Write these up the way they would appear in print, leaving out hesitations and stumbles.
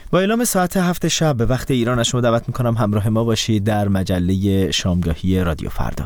با اعلام ساعت 7 شب به وقت ایران از شما دعوت میکنم همراه ما باشید در مجله شامگاهی رادیو فردا.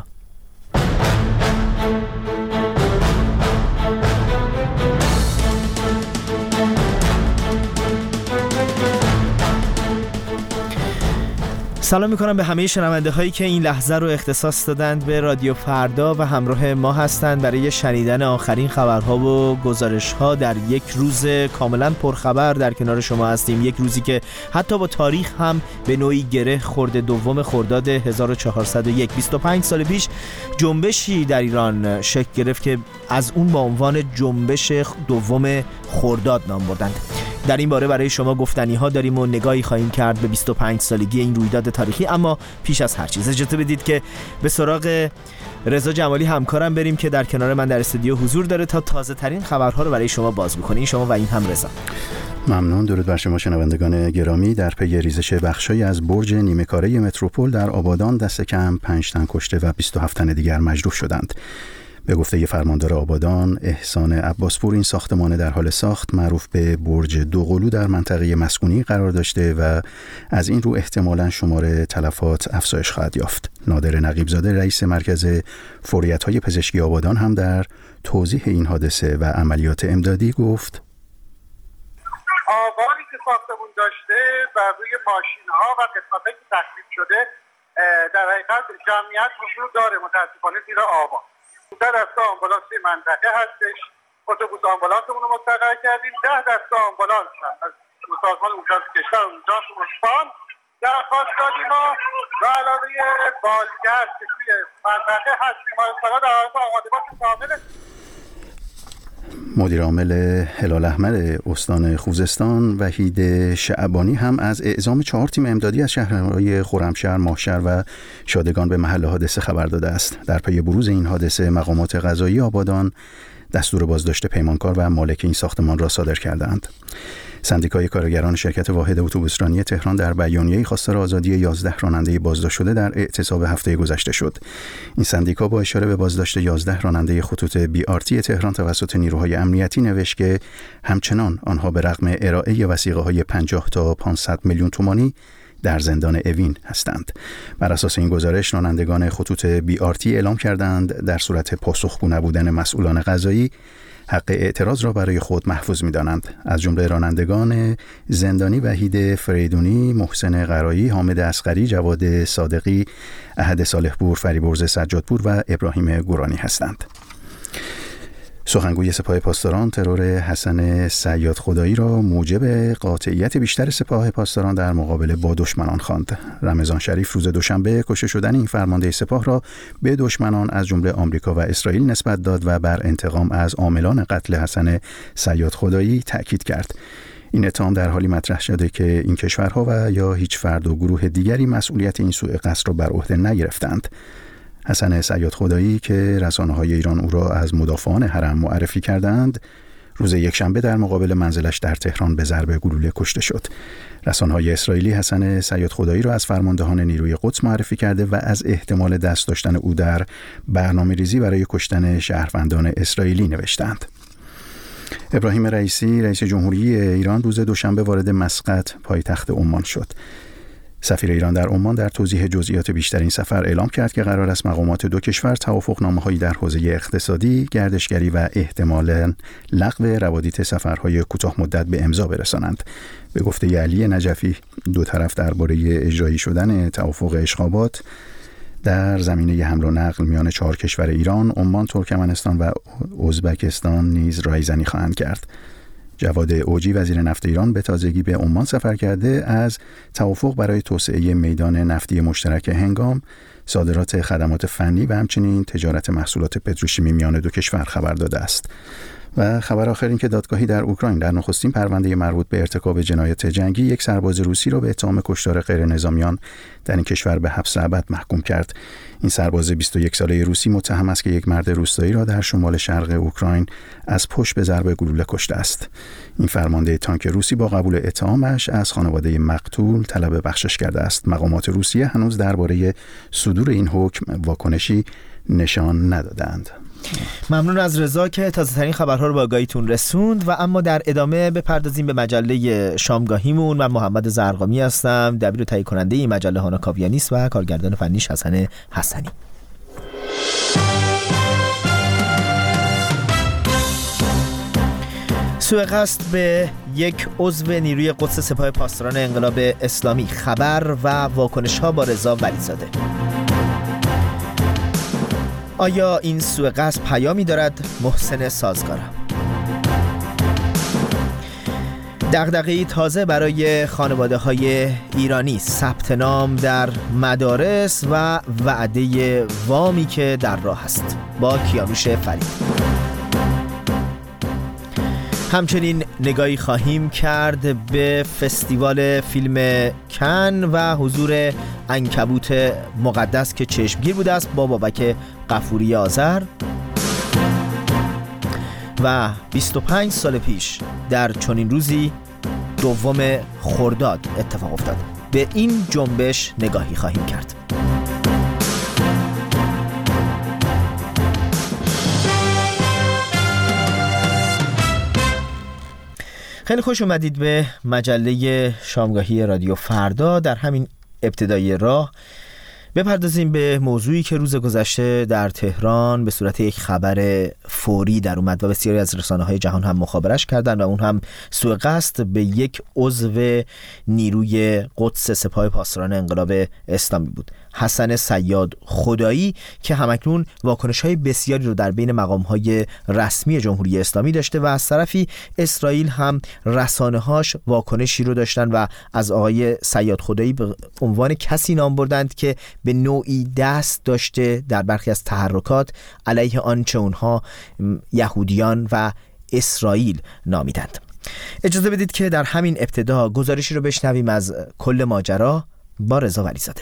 سلام میکنم به همه شنونده هایی که این لحظه رو اختصاص دادند به رادیو فردا و همراه ما هستند برای شنیدن آخرین خبرها و گزارش ها در یک روز کاملا پرخبر. در کنار شما هستیم، یک روزی که حتی با تاریخ هم به نوعی گره خورده. دوم خرداد 1401، 25 سال پیش جنبشی در ایران شکل گرفت که از اون با عنوان جنبش دوم خرداد نام بردند. در این باره برای شما گفتنی ها داریم و نگاهی خواهیم کرد به 25 سالگی این رویداد تاریخی. اما پیش از هر چیز اجازه بدید که به سراغ رضا جمالی همکارم بریم که در کنار من در استودیو حضور داره تا تازه ترین خبرها رو برای شما باز بکنه. شما و این هم رضا. ممنون. درود بر شما شنوندگان گرامی. در پی ریزش بخشی از برج نیمه کاره متروپول در آبادان دست کم 5 تن کشته و 27 تن دیگر مجروح شدند. به گفته فرماندار آبادان احسان عباسپور، این ساختمان در حال ساخت معروف به برج دوقلو در منطقه مسکونی قرار داشته و از این رو احتمالاً شمار تلفات افزایش خواهد یافت. نادر نقیبزاده رئیس مرکز فوریت‌های پزشکی آبادان هم در توضیح این حادثه و عملیات امدادی گفت: آبانی که ساختمون داشته بر روی ماشین‌ها و قسمت‌هایی که تخریب شده در حقیقت جمعیت حضور داره، متاسفانه زیر آبان. در دسته آمبولانس منطقه هستش، اتوبوس آمبولانسمون رو مستقر کردیم. 10 دسته آمبولانس هم از سازمان امورات کشور و اورژانس استان درخواست دادیم و علاوه بالگرد که توی منطقه هست بیمارستان‌ها در حالت آمادگی کامل. مدیر عامل هلال احمر استان خوزستان وحید شعبانی هم از اعزام 4 تیم امدادی از شهرهای خرمشهر، ماهشهر و شادگان به محل حادثه خبر داده است. در پی بروز این حادثه مقامات قضایی آبادان دستور بازداشت پیمانکار و مالک این ساختمان را صادر کردند. سندیکای کارگران شرکت واحد اتوبوسرانی تهران در بیانیه‌ای خواستار آزادی 11 راننده بازداشت شده در اعتصاب هفته گذشته شد. این سندیکا با اشاره به بازداشت 11 راننده خطوط BRT تهران توسط نیروهای امنیتی نوشت که همچنان آنها به رغم ارائه وثیقه‌های 50 تا 500 میلیون تومانی در زندان اوین هستند. بر اساس این گزارش رانندگان خطوط BRT اعلام کردند در صورت پاسخگو نبودن مسئولان قضایی حق اعتراض را برای خود محفوظ می‌دانند. از جمله رانندگان زندانی وحید فریدونی، محسن قرایی، حامد اصغری، جواد صادقی، احد صالح‌پور، فریبرز سجادپور و ابراهیم گورانی هستند. سخنگوی سپاه پاسداران ترور حسن صیاد خدایی را موجب قاطعیت بیشتر سپاه پاسداران در مقابله با دشمنان خواند. رمضان شریف روز دوشنبه کشته شدن این فرمانده سپاه را به دشمنان از جمله آمریکا و اسرائیل نسبت داد و بر انتقام از عاملان قتل حسن صیاد خدایی تأکید کرد. این اتهام در حالی مطرح شده که این کشورها و یا هیچ فرد و گروه دیگری مسئولیت این سوء قصد را بر عهده نگرفتند. حسن صیاد خدایی که رسانه‌های ایران او را از مدافعان حرم معرفی کردند، روز یکشنبه در مقابل منزلش در تهران به ضرب گلوله کشته شد. رسانه‌های اسرائیلی حسن صیاد خدایی را از فرماندهان نیروی قدس معرفی کرده و از احتمال دست داشتن او در برنامه‌ریزی برای کشتن شهروندان اسرائیلی نوشتند. ابراهیم رئیسی رئیس جمهوری ایران روز دوشنبه وارد مسقط پایتخت عمان شد. سفیر ایران در عمان در توضیح جزئیات بیشتر این سفر اعلام کرد که قرار است مقامات دو کشور توافقنامه‌هایی در حوزه اقتصادی، گردشگری و احتمالاً لغو روابط سفرهای کوتاه مدت به امضا برسانند. به گفته علی نجفی، دو طرف درباره اجرایی شدن توافق اشخابات در زمینه حمل و نقل میان 4 کشور ایران، عمان، ترکمنستان و ازبکستان نیز رایزنی خواهند کرد. جواد اوجی وزیر نفت ایران به تازگی به عمان سفر کرده از توافق برای توسعه میدان نفتی مشترک هنگام، صادرات خدمات فنی و همچنین تجارت محصولات پتروشیمی میان دو کشور خبر داده است. و خبر آخر این که دادگاهی در اوکراین در نخستین پرونده مربوط به ارتکاب جنایت جنگی یک سرباز روسی را به اتهام کشتار غیر نظامیان در این کشور به حبس ابد محکوم کرد. این سرباز 21 ساله روسی متهم است که یک مرد روستایی را در شمال شرق اوکراین از پشت به ضرب گلوله کشته است. این فرمانده تانک روسی با قبول اتهامش از خانواده مقتول طلب بخشش کرده است. مقامات روسیه هنوز درباره صدور این حکم واکنشی نشان ندادند. ممنون از رضا که تازه ترین خبرها رو با آگاهیتون رسوند. و اما در ادامه بپردازیم به مجله شامگاهیمون. من محمد زرقامی هستم، دبیر و تهیه کننده این مجله هانا کاویانیست و کارگردان فنیش حسن حسنی. سوء قصد به یک عضو نیروی قدس سپاه پاسداران انقلاب اسلامی، خبر و واکنش‌ها با رضا ولیزاده. آیا این سوء قصد پیامی دارد؟ محسن سازگارم. دغدغه‌ای تازه برای خانواده‌های ایرانی، ثبت نام در مدارس و وعده وامی که در راه است، با کیانوش فرید. همچنین نگاهی خواهیم کرد به فستیوال فیلم کن و حضور عنکبوت مقدس که چشمگیر بوده است با بابک غفوری آذر. و 25 سال پیش در چنین روزی 2 خرداد اتفاق افتاد. به این جنبش نگاهی خواهیم کرد. خیلی خوش اومدید به مجله شامگاهی رادیو فردا. در همین ابتدای راه بپردازیم به موضوعی که روز گذشته در تهران به صورت یک خبر فوری در اومد و بسیاری از رسانه‌های جهان هم مخابرش کردن و اون هم سوء قصد به یک عضو نیروی قدس سپاه پاسداران انقلاب اسلامی بود، حسن صیاد خدایی، که همکنون واکنش‌های بسیاری رو در بین مقام‌های رسمی جمهوری اسلامی داشته و از طرفی اسرائیل هم رسانه‌هاش واکنشی رو داشتن و از آقای صیاد خدایی به عنوان کسی نام بردند که به نوعی دست داشته در برخی از تحرکات علیه آنچه اونها یهودیان و اسرائیل نامیدند. اجازه بدید که در همین ابتدا گزارشی رو بشنویم از کل ماجرا با رضا ولیزاده.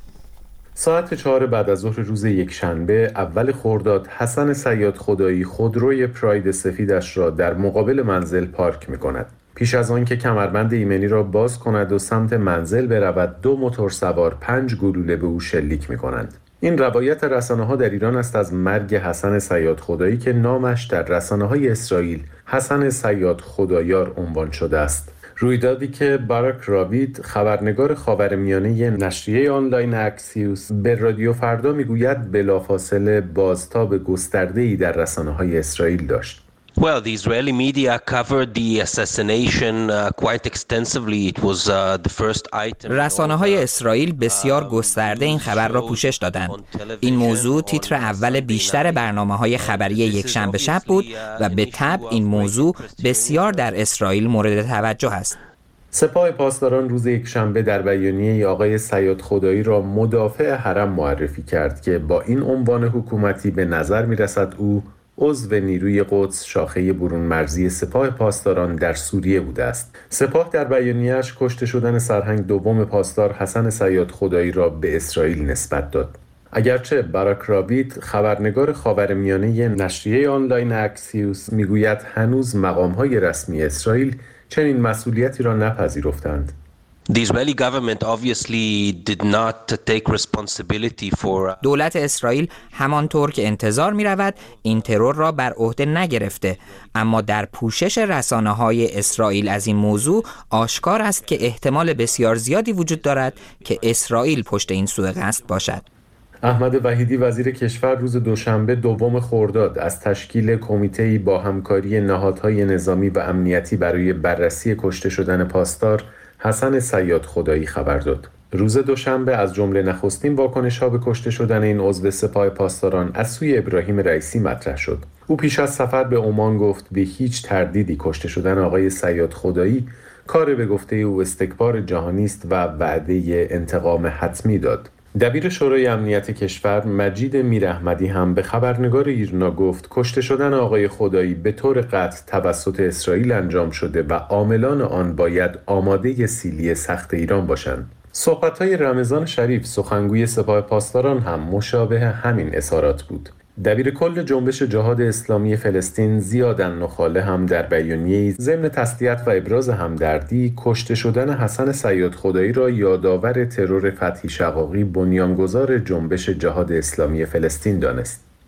ساعت 4 بعد از ظهر روز یکشنبه اول خرداد، حسن صیاد خدایی خودروی پراید سفیدش را در مقابل منزل پارک می‌کند. پیش از آن که کمربند ایمنی را باز کند و سمت منزل برود، 2 موتورسوار 5 گلوله به او شلیک می‌کنند. این روایت رسانه‌ها در ایران است از مرگ حسن صیاد خدایی که نامش در رسانه‌های اسرائیل حسن صیاد خدایار عنوان شده است. رویدادی که باراک رابید، خبرنگار خاورمیانه نشریه آنلاین اکسیوس، به رادیو فردا میگوید بلافاصله بازتاب گسترده‌ای در رسانه‌های اسرائیل داشت. Well, the Israeli media covered the assassination quite extensively. It was the first item. رسانه‌های اسرائیل بسیار گسترده این خبر را پوشش دادند. این موضوع تیتر اول بیشتر برنامه‌های خبری یکشنبه شب بود و به تبع این موضوع بسیار در اسرائیل مورد توجه است. سپاه پاسداران روز یکشنبه در بیانیه آقای صیاد خدایی را مدافع حرم معرفی کرد که با این عنوان حکومتی به نظر می‌رسد او عضو نیروی قدس شاخه برون مرزی سپاه پاسداران در سوریه بوده است. سپاه در بیانیه‌اش کشته شدن سرهنگ دوم پاسدار حسن صیاد خدایی را به اسرائیل نسبت داد. اگرچه باراک رابید، خبرنگار خاورمیانه نشریه آنلاین اکسیوس، میگوید هنوز مقام‌های رسمی اسرائیل چنین مسئولیتی را نپذیرفتند. The Israeli government obviously did not take responsibility for دولت اسرائیل همانطور که انتظار می رود این ترور را بر عهده نگرفته، اما در پوشش رسانه‌های اسرائیل از این موضوع آشکار است که احتمال بسیار زیادی وجود دارد که اسرائیل پشت این سوء قصد باشد. احمد وحیدی وزیر کشور روز دوشنبه 2 خرداد از تشکیل کمیته‌ای با همکاری نهادهای نظامی و امنیتی برای بررسی کشته شدن پاسدار حسن صیاد خدایی خبر داد. روز دوشنبه از جمله نخستین واکنش‌ها به کشته شدن این عضو سپاه پاسداران از سوی ابراهیم رئیسی مطرح شد. او پیش از سفر به عمان گفت بی هیچ تردیدی کشته شدن آقای صیاد خدایی کار به گفته او استکبار جهانی است و وعده انتقام حتمی داد. دبیر شورای امنیت کشور مجید میراحمدی هم به خبرنگار ایرنا گفت کشته شدن آقای خدایی به طور قطع توسط اسرائیل انجام شده و عاملان آن باید آماده سیلی سخت ایران باشند. صحبت‌های رمضان شریف، سخنگوی سپاه پاسداران، هم مشابه همین اظهارات بود. دبیر کل جنبش جهاد اسلامی فلسطین زیاد النخاله هم در بیانیه‌ای ضمن تسلیت و ابراز همدردی کشته شدن حسن صیاد خدایی را یادآور ترور فتحی شقاقی، بنیانگذار جنبش جهاد اسلامی فلسطین دانست.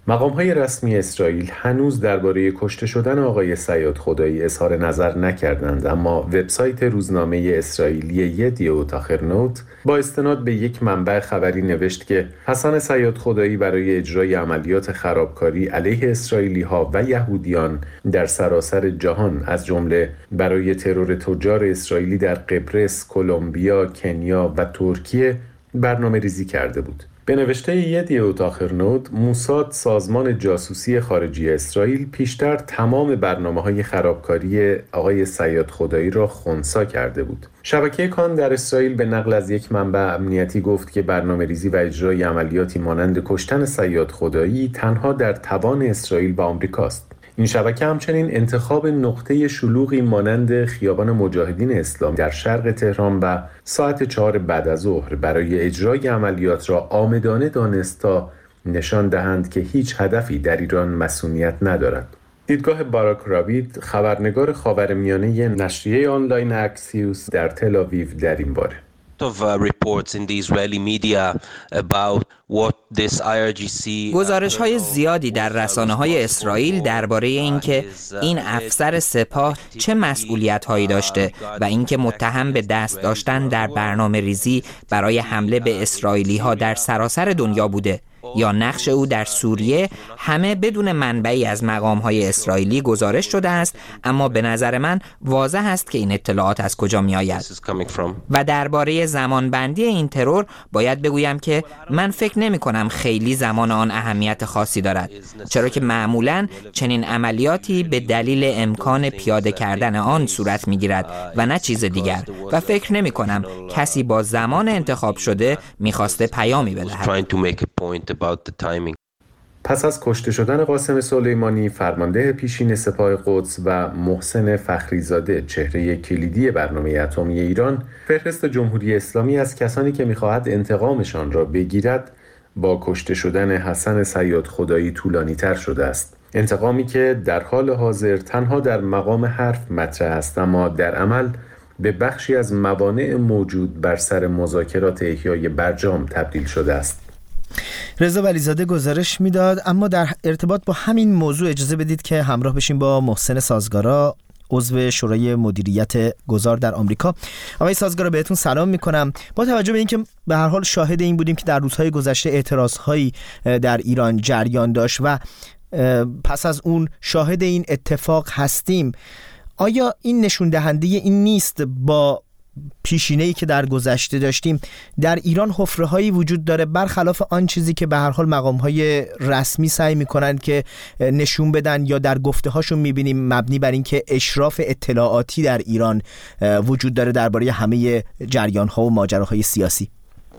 مقام‌های رسمی اسرائیل هنوز درباره کشته شدن آقای صیاد خدایی اظهار نظر نکردند، اما وبسایت روزنامه اسرائیلی یدیعوت آخرنوت با استناد به یک منبع خبری نوشت که حسن صیاد خدایی برای اجرای عملیات خرابکاری علیه اسرائیلی‌ها و یهودیان در سراسر جهان، از جمله برای ترور تجار اسرائیلی در قبرس، کلمبیا، کنیا و ترکیه برنامه‌ریزی کرده بود. به نوشته یدیعوت آخرنوت، موساد، سازمان جاسوسی خارجی اسرائیل، پیشتر تمام برنامه‌های خرابکاری آقای صیاد خدایی را خنثی کرده بود. شبکه کان در اسرائیل به نقل از یک منبع امنیتی گفت که برنامه‌ریزی و اجرای عملیاتی مانند کشتن صیاد خدایی تنها در توان اسرائیل و آمریکاست. این شبکه همچنین انتخاب نقطه شلوغی مانند خیابان مجاهدین اسلامی در شرق تهران و ساعت 4 بعد از ظهر برای اجرای عملیات را عامدانه دانست تا نشان دهند که هیچ هدفی در ایران مسئولیت ندارد. دیدگاه باراک رابید، خبرنگار خاورمیانه نشریه آنلاین اکسیوس در تل آویو، در این باره گزارش‌های زیادی در رسانه‌های اسرائیل درباره اینکه این افسر سپاه چه مسئولیت‌هایی داشته و اینکه متهم به دست داشتن در برنامه‌ریزی برای حمله به اسرائیلی‌ها در سراسر دنیا بوده یا نقش او در سوریه، همه بدون منبعی از مقام‌های اسرائیلی گزارش شده است، اما به نظر من واضح است که این اطلاعات از کجا می‌آید. و درباره زمانبندی این ترور باید بگویم که من فکر نمی‌کنم خیلی زمان آن اهمیت خاصی دارد، چرا که معمولاً چنین عملیاتی به دلیل امکان پیاده کردن آن صورت می‌گیرد و نه چیز دیگر، و فکر نمی‌کنم کسی با زمان انتخاب شده می‌خواسته پیامی بدهد. پس از کشته شدن قاسم سلیمانی، فرمانده پیشین سپاه قدس، و محسن فخریزاده، چهره کلیدی برنامه اتمی ایران، فهرست جمهوری اسلامی از کسانی که می‌خواهد انتقامشان را بگیرد با کشته شدن حسن صیاد خدایی طولانی‌تر شده است. انتقامی که در حال حاضر تنها در مقام حرف مطرح است، اما در عمل به بخشی از موانع موجود بر سر مذاکرات احیای برجام تبدیل شده است. رضا ولیزاده گزارش میداد. اما در ارتباط با همین موضوع اجازه بدید که همراه بشیم با محسن سازگارا، عضو شورای مدیریت گذار در آمریکا. آقای سازگارا، بهتون سلام میکنم. با توجه به اینکه به هر حال شاهد این بودیم که در روزهای گذشته اعتراضهایی در ایران جریان داشت و پس از اون شاهد این اتفاق هستیم، آیا این نشون دهنده این نیست با پیشینه‌ای که در گذشته داشتیم در ایران حفره‌هایی وجود داره، برخلاف آن چیزی که به هر حال مقام‌های رسمی سعی می‌کنند که نشون بدن یا در گفته‌هاشون می‌بینیم مبنی بر اینکه اشراف اطلاعاتی در ایران وجود داره درباره همه جریان‌ها و ماجراهای سیاسی؟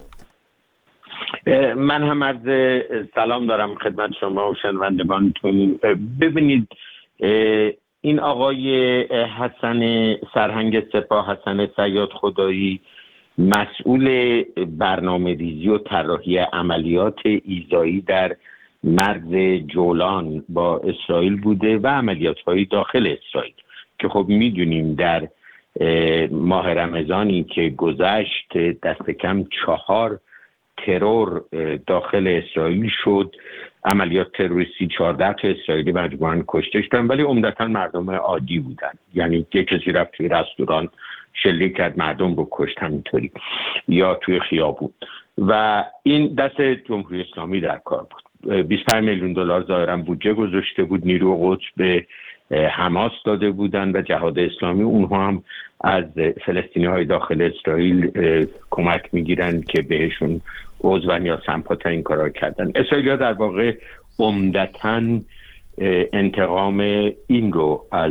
من هم عرض سلام دارم خدمت شما و شنوندگانتون. ببینید، این آقای حسن سرهنگ سپاه، حسن صیاد خدایی، مسئول برنامه ریزی و طراحی عملیات ایذایی در مرز جولان با اسرائیل بوده و عملیات‌های داخل اسرائیل که خب میدونیم در ماه رمضانی که گذشت دست کم 4 ترور داخل اسرائیل شد. عملیات تروریستی 14 تا اسرائیلی مجموعاً کشته شدن، ولی عمدتاً مردم عادی بودن. یعنی یک کسی رفت توی رستوران شلیک کرد، مردم رو کشت همینطوری، یا توی خیابون. و این دست جمهوری اسلامی در کار بود. 25 میلیون دلار ظاهراً بودجه گذاشته بود، نیرو قدس به حماس داده بودن و جهاد اسلامی، اونها هم از فلسطینی‌های داخل اسرائیل کمک میگیرن که بهشون عضون یا سمپاتیون این کارا کردن. اسرائیلیا در واقع عمدتاً انتقام این رو از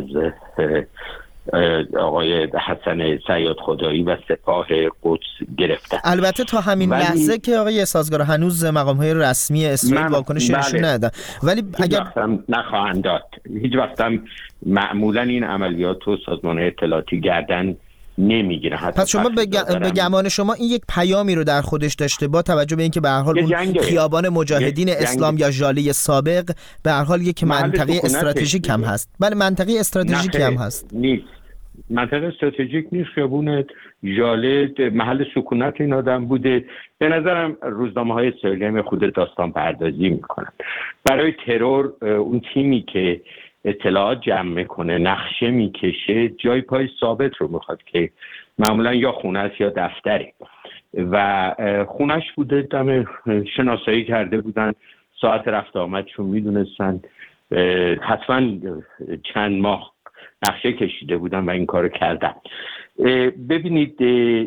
آقای حسن صیاد خدایی و سپاه قدس گرفتن. البته تا همین لحظه که آقای سازگارا هنوز مقام‌های رسمی اسرائیل واکنشی نشون ندادن، ولی اگر نخواهند داد، هیچ وقت هم معمولا این عملیات رو سازمان اطلاعاتی گردن نمیگیره. پس شما به گمان شما این یک پیامی رو در خودش داشته، با توجه به اینکه به هر حال اون خیابان مجاهدین اسلام یا ژاله سابق به هر حال یک منطقه استراتژیک هم هست. بله، منطقه استراتژیکی هم هست. منطقه استراتژیک نیست، خیابون ژاله محل سکونت این آدم بوده. به نظرم روزنامه‌های اسرائیلی هم خود داستان پردازی میکنن. برای ترور اون تیمی که اطلاعات جمع میکنه، نقشه میکشه، جای پای ثابت رو میخواد که معمولا یا خونه است یا دفتره و خونش بوده. دم شناسایی کرده بودن، ساعت رفت آمدشون میدونستن، حتما چند ماه نقشه کشیده بودن و این کار کردن. ببینید،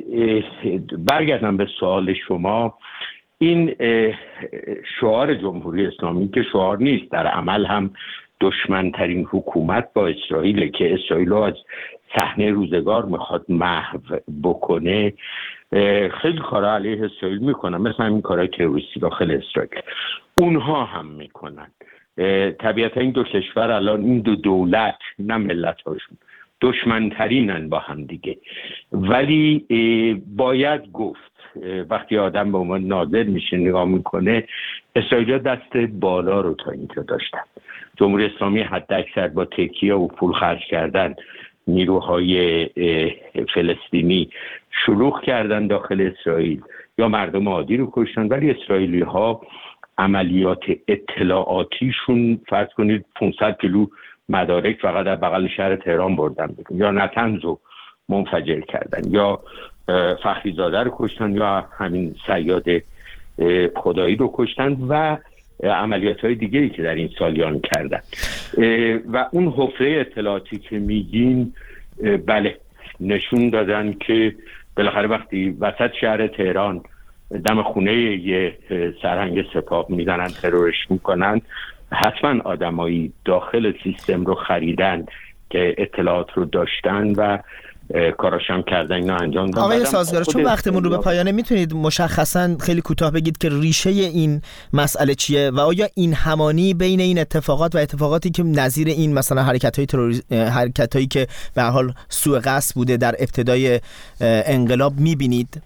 برگردم به سوال شما. این شعار جمهوری اسلامی که شعار نیست، در عمل هم دشمنترین حکومت با اسرائیل که اسرائیل رو از صحنه روزگار میخواد محو بکنه، خیلی کارا علیه اسرائیل میکنن، مثل همین کارهای تروریستی داخل اسرائیل اونها هم میکنن. طبیعتا این دو کشور الان، این دو دولت، نه ملت هاشون، دشمنترینن با هم دیگه. ولی باید گفت وقتی آدم به عنوان ناظر میشه نگاه میکنه، اسرائیلیا دست بالا رو تا اینجا داشتن. جمهوری اسلامی حد اکثر با تکیه و پول خرج کردن نیروهای فلسطینی شلوغ کردن داخل اسرائیل یا مردم عادی رو کشتن، ولی اسرائیلی ها عملیات اطلاعاتیشون فرض کنید 500 کیلو مدارک فقط در بغل شهر تهران بردن، یا نتنز رو منفجر کردن، یا فخریزاده رو کشتن، یا همین صیاد خدایی رو کشتن و عملیات های دیگری که در این سالیان کردن. و اون حفره اطلاعاتی که میگین، بله، نشون دادن که بالاخره وقتی وسط شهر تهران دم خونه یه سرهنگ سپاه میزنن، ترورش میکنن، حتما آدمایی داخل سیستم رو خریدن که اطلاعات رو داشتن و کاراشم کردن، اینا انجام دادن. آقای سازگار، چون وقتمون رو به پایانه، میتونید مشخصا خیلی کوتاه بگید که ریشه این مسئله چیه و آیا این همانی بین این اتفاقات و اتفاقاتی که نظیر این مثلا حرکت‌هایی که به هر حال سوء قصد بوده در ابتدای انقلاب میبینید؟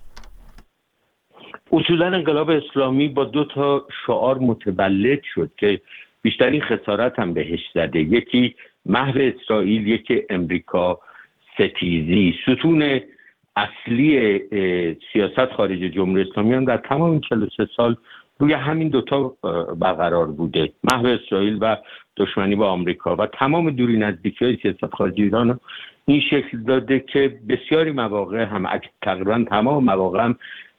اصولا انقلاب اسلامی با 2 شعار متولد شد که بیشترین خسارت هم بهش زده. یکی محو اسرائیل، یکی امریکا ستیزی. ستون اصلی سیاست خارج جمهوری اسلامی هم در تمام این 43 سال روی همین 2 برقرار بوده، محو اسرائیل و دشمنی با آمریکا، و تمام دوری نزدیکی‌های سیاست خارجی ایران این شکل داده که بسیاری مواقع هم، تقریبا تمام مواقع هم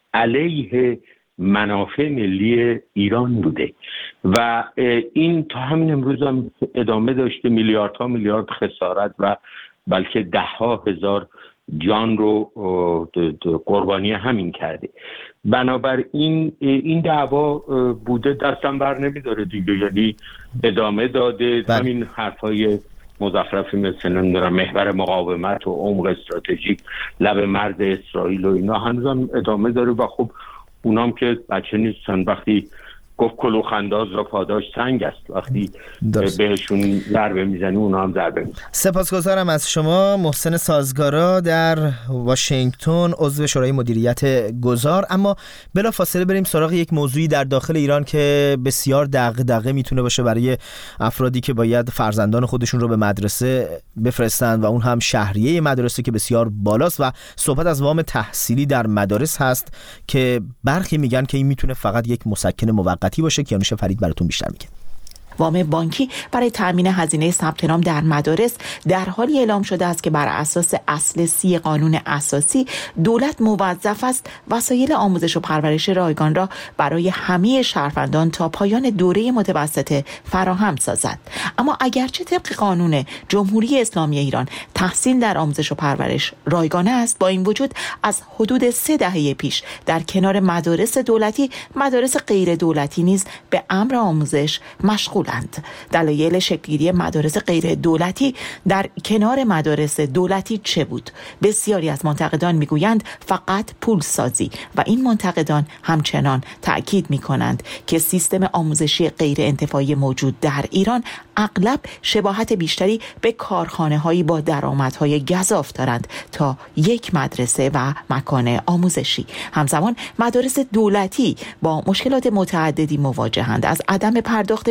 علیه منافع ملی ایران بوده و این تا همین امروز هم ادامه داشته. میلیاردها میلیارد خسارت و بلکه 10,000 جان رو قربانی همین کرده. بنابراین این دعوا بوده، دستم بر نمیداره دیگه، یعنی ادامه داده. همین حرفای مزخرفی مثل نمیدونم محور مقاومت و عمق استراتژیک لب مرز اسرائیل و اینا هنوزم ادامه داره و خب اونام که بچه نیستن. وقتی گفت کلوخنداز را پاداش سنگ است، وقتی بهشون ضربه میزنی اونا هم ضربه میزنن. سپاسگزارم از شما محسن سازگارا در واشنگتن، عضو شورای مدیریت گذار. اما بلافاصله بریم سراغ یک موضوعی در داخل ایران که بسیار دغدغه میتونه باشه برای افرادی که باید فرزندان خودشون رو به مدرسه بفرستن و اون هم شهریه مدرسه که بسیار بالاست و صحبت از وام تحصیلی در مدارس هست که برخی میگن که این میتونه فقط یک مسکن موقتی باشه. کیانوش فرید براتون بیشتر میگه. وام بانکی برای تأمین هزینه ثبت نام در مدارس در حالی اعلام شده است که بر اساس اصل 30 قانون اساسی دولت موظف است وسایل آموزش و پرورش رایگان را برای همه شهروندان تا پایان دوره متوسطه فراهم سازد. اما اگرچه طبق قانون جمهوری اسلامی ایران تحصیل در آموزش و پرورش رایگانه است، با این وجود از حدود 3 دهه پیش در کنار مدارس دولتی، مدارس غیر دولتی نیز به امر آموزش مشغول. دلایل شکل‌گیری مدارس غیر دولتی در کنار مدارس دولتی چه بود؟ بسیاری از منتقدان میگویند فقط پول سازی و این منتقدان همچنان تأکید میکنند که سیستم آموزشی غیر انتفاعی موجود در ایران اغلب شباهت بیشتری به کارخانه‌هایی با درآمدهای گزاف دارند تا یک مدرسه و مکان آموزشی. همزمان مدارس دولتی با مشکلات متعددی مواجهند، از عدم پرداخت بودجه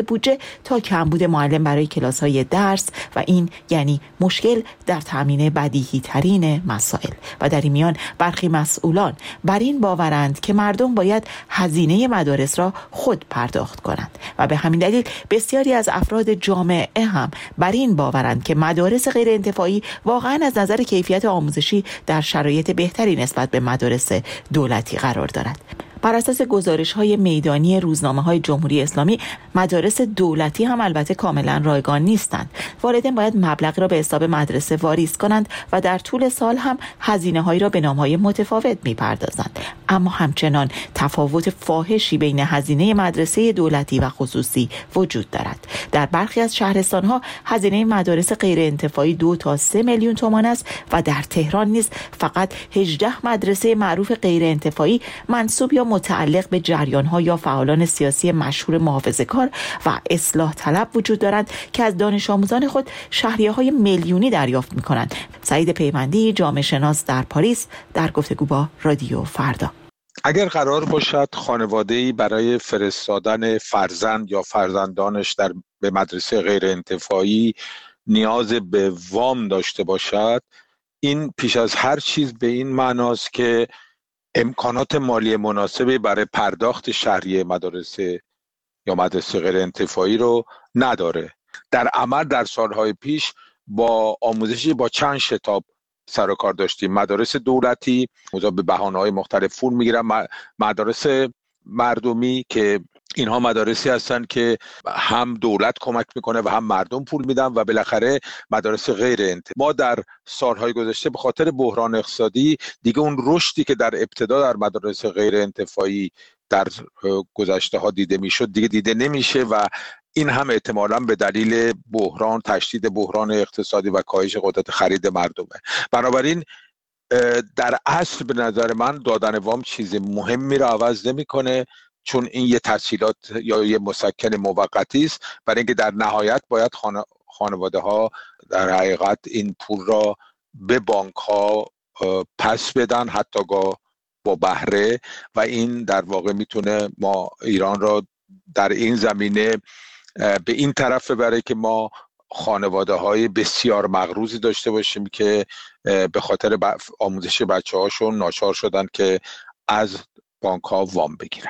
تا کمبود معلم برای کلاس‌های درس و این یعنی مشکل در تامین بدیهی ترین مسائل. و در این میان برخی مسئولان بر این باورند که مردم باید هزینه مدارس را خود پرداخت کنند و به همین دلیل بسیاری از افراد جامعه هم بر این باورند که مدارس غیر انتفاعی واقعا از نظر کیفیت آموزشی در شرایط بهتری نسبت به مدارس دولتی قرار دارد. بر اساس گزارش‌های میدانی روزنامه‌های جمهوری اسلامی، مدارس دولتی هم البته کاملا رایگان نیستند. والدین باید مبلغی را به حساب مدرسه واریز کنند و در طول سال هم هزینه‌هایی را به نام‌های متفاوت می‌پردازند. اما همچنان تفاوت فاحشی بین هزینه مدرسه دولتی و خصوصی وجود دارد. در برخی از شهرستان‌ها هزینه مدارس غیر انتفاعی 2 تا 3 میلیون تومان است و در تهران نیز فقط 18 مدرسه معروف غیر انتفاعی منسوب یا متعلق به جریان‌ها یا فعالان سیاسی مشهور محافظه‌کار و اصلاح طلب وجود دارند که از دانش آموزان خود شهریه‌های میلیونی دریافت می‌کنند. سعید پیوندی، جامعه شناس در پاریس، در گفتگو با رادیو فردا: اگر قرار باشد خانواده‌ای برای فرستادن فرزند یا فرزندانش به مدرسه غیر انتفاعی نیاز به وام داشته باشد، این پیش از هر چیز به این معناست که امکانات مالی مناسبی برای پرداخت شهریه مدرسه یا مدرسه غیر انتفاعی رو نداره. در عمل در سالهای پیش با آموزشی با چند شتاب سر و کار داشتیم. مدارس دولتی به بهانه‌های مختلف پول میگیرن، مدارس مردمی که اینها مدارسی هستن که هم دولت کمک میکنه و هم مردم پول میدن، و بالاخره مدارس غیر انتفاعی. ما در سالهای گذشته به خاطر بحران اقتصادی دیگه اون رشدی که در ابتدا در مدارس غیر انتفاعی در گذشته ها دیده میشد دیگه دیده نمیشه و این هم احتمالاً به دلیل بحران، تشدید بحران اقتصادی و کاهش قدرت خرید مردمه. بنابراین در اصل به نظر من دادن وام چیز مهمی رو عوض نمیکنه، چون این یه تسهیلات یا یه مسکن موقتی است، برای اینکه در نهایت باید خانواده ها در حقیقت این پول را به بانک ها پس بدن، حتی با بهره، و این در واقع میتونه ما ایران را در این زمینه به این طرف ببره که ما خانواده های بسیار مغروضی داشته باشیم که به خاطر آموزش بچه هاشون ناچار شدن که از بانک ها وام بگیرن.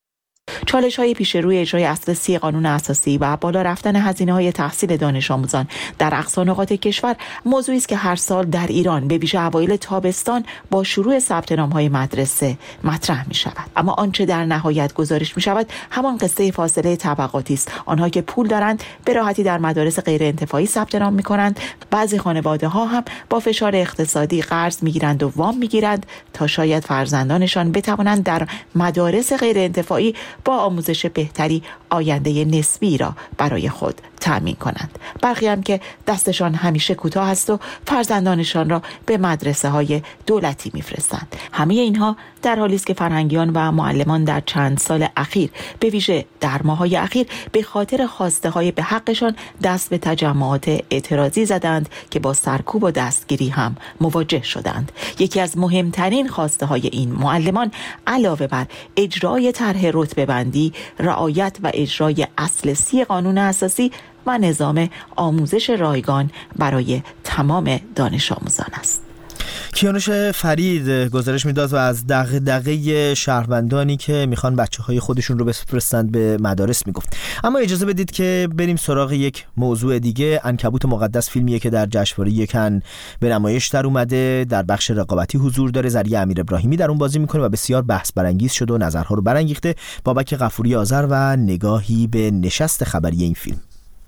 چالش‌های پیش روی اجرای اصل 30 قانون اساسی و بالا رفتن هزینه‌های تحصیل دانش آموزان در اقصا نقاط کشور موضوعی است که هر سال در ایران به ویژه اوایل تابستان با شروع ثبت نام‌های مدرسه مطرح می‌شود. اما آنچه در نهایت گزارش می‌شود همان قصه فاصله طبقاتی است. آنها که پول دارند به راحتی در مدارس غیر انتفاعی ثبت نام می‌کنند. بعضی خانواده‌ها هم با فشار اقتصادی قرض می‌گیرند و وام می‌گیرند تا شاید فرزندانشان بتوانند در مدارس غیر انتفاعی با آموزش بهتری آینده نسبی را برای خود تأمین کنند. برخی هم که دستشان همیشه کوتاه است و فرزندانشان را به مدرسه های دولتی میفرستند. همه اینها در حالی است که فرهنگیان و معلمان در چند سال اخیر، به ویژه در ماه‌های اخیر، به خاطر خواسته های به حقشان دست به تجمعات اعتراضی زدند که با سرکوب و دستگیری هم مواجه شدند. یکی از مهمترین خواسته های این معلمان علاوه بر اجرای طرح رتبه‌بندی، رعایت و اجرای اصل 30 قانون اساسی و نظام آموزش رایگان برای تمام دانش آموزان است. کیانوش فرید گزارش میداد و از دغدغه شهروندانی که میخوان بچه‌های خودشون رو بفرستند به مدارس میگفت. اما اجازه بدید که بریم سراغ یک موضوع دیگه. عنکبوت مقدس فیلمیه که در جشنواره کن به نمایش در اومده، در بخش رقابتی حضور داره. ذریعه امیر ابراهیمی در اون بازی میکنه و بسیار بحث برانگیز شده و نظرها رو برانگیخته. بابک غفوری آذر و نگاهی به نشست خبری این فیلم.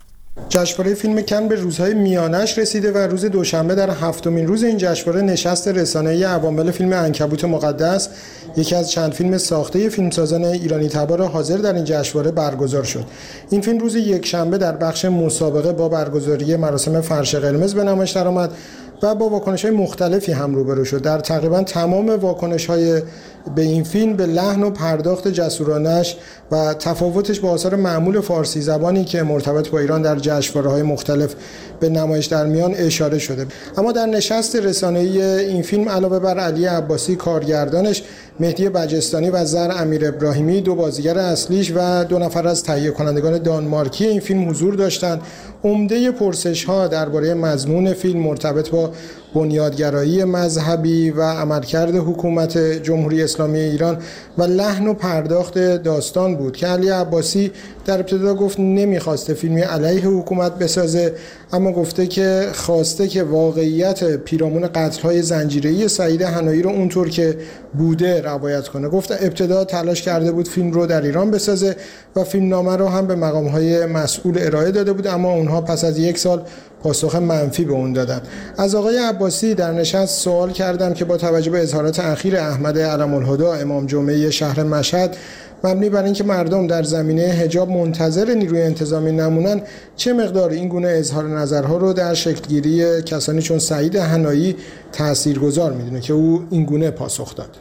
جشنواره فیلم کن به روزهای میانش رسیده و روز دوشنبه در 7مین روز این جشنواره نشست رسانه‌ای عوامل فیلم عنکبوت مقدس، یکی از چند فیلم ساخته فیلمسازان ایرانی تبار حاضر در این جشنواره برگزار شد. این فیلم روز یکشنبه در بخش مسابقه با برگزاری مراسم فرش قرمز به نمایش درآمد و با واکنش‌های مختلفی هم روبرو شد. در تقریبا تمام واکنش‌های به این فیلم به لحن و پرداخت جسورانش و تفاوتش با آثار معمول فارسی زبانی که مرتبط با ایران در جشنواره‌های مختلف به نمایش در میان اشاره شده. اما در نشست رسانه‌ای این فیلم علاوه بر علی عباسی کارگردانش، مهدی بجستانی و زر امیر ابراهیمی دو بازیگر اصلیش و 2 نفر از تهیه کنندگان دانمارکی این فیلم حضور داشتند. عمده پرسش‌ها درباره مضمون فیلم مرتبط با بنیادگرایی مذهبی و عملکرد حکومت جمهوری اسلامی ایران و لحن و پرداخت داستان بود که علی عباسی در ابتدا گفت نمیخواسته فیلمی علیه حکومت بسازه، اما گفته که خواسته که واقعیت پیرامون قتل‌های زنجیره‌ای سعید حنایی رو اونطور که بوده روایت کنه. گفت ابتدا تلاش کرده بود فیلم رو در ایران بسازه و فیلمنامه رو هم به مقام‌های مسئول ارائه داده بود، اما اونها پس از 1 سال پاسخ منفی به اون دادن. از آقای عباسی در نشست سوال کردم که با توجه به اظهارات اخیر احمد علم‌الهدی امام جمعه شهر مشهد مبنی بر اینکه مردم در زمینه حجاب منتظر نیروی انتظامی نمونن، چه مقدار این گونه اظهار نظرها رو در شکلگیری کسانی چون سعید حنایی تاثیرگذار میدونه که او این گونه پاسخ داد.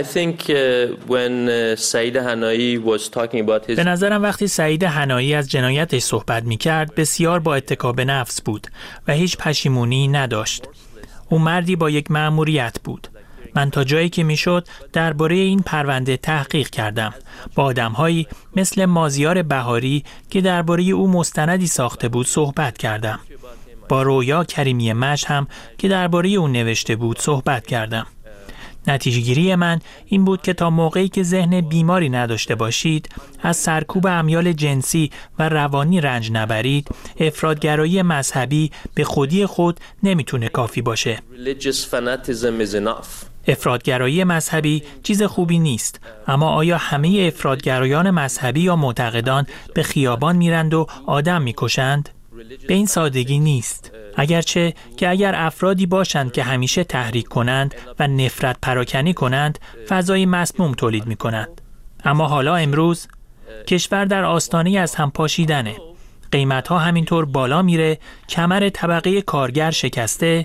به نظرم وقتی سعید حنایی از جنایتش صحبت می‌کرد بسیار با اتکا به نفس بود و هیچ پشیمونی نداشت. او مردی با یک مأموریت بود. من تا جایی که میشد درباره این پرونده تحقیق کردم. با آدم‌هایی مثل مازیار بهاری که درباره او مستندی ساخته بود صحبت کردم. با رویا کریمی مشهد هم که درباره او نوشته بود صحبت کردم. نتیجه‌گیری من این بود که تا موقعی که ذهن بیماری نداشته باشید، از سرکوب امیال جنسی و روانی رنج نبرید، افراط‌گرایی مذهبی به خودی خود نمیتونه کافی باشه. افراط‌گرایی مذهبی چیز خوبی نیست، اما آیا همه افراط‌گرایان مذهبی یا معتقدان به خیابان میرند و آدم میکشند؟ به این سادگی نیست. اگرچه که اگر افرادی باشند که همیشه تحریک کنند و نفرت پراکنی کنند، فضای مسموم تولید می کنند. اما حالا امروز کشور در آستانه از هم پاشیدنه. قیمت‌ها همینطور بالا میره، کمر طبقه کارگر شکسته.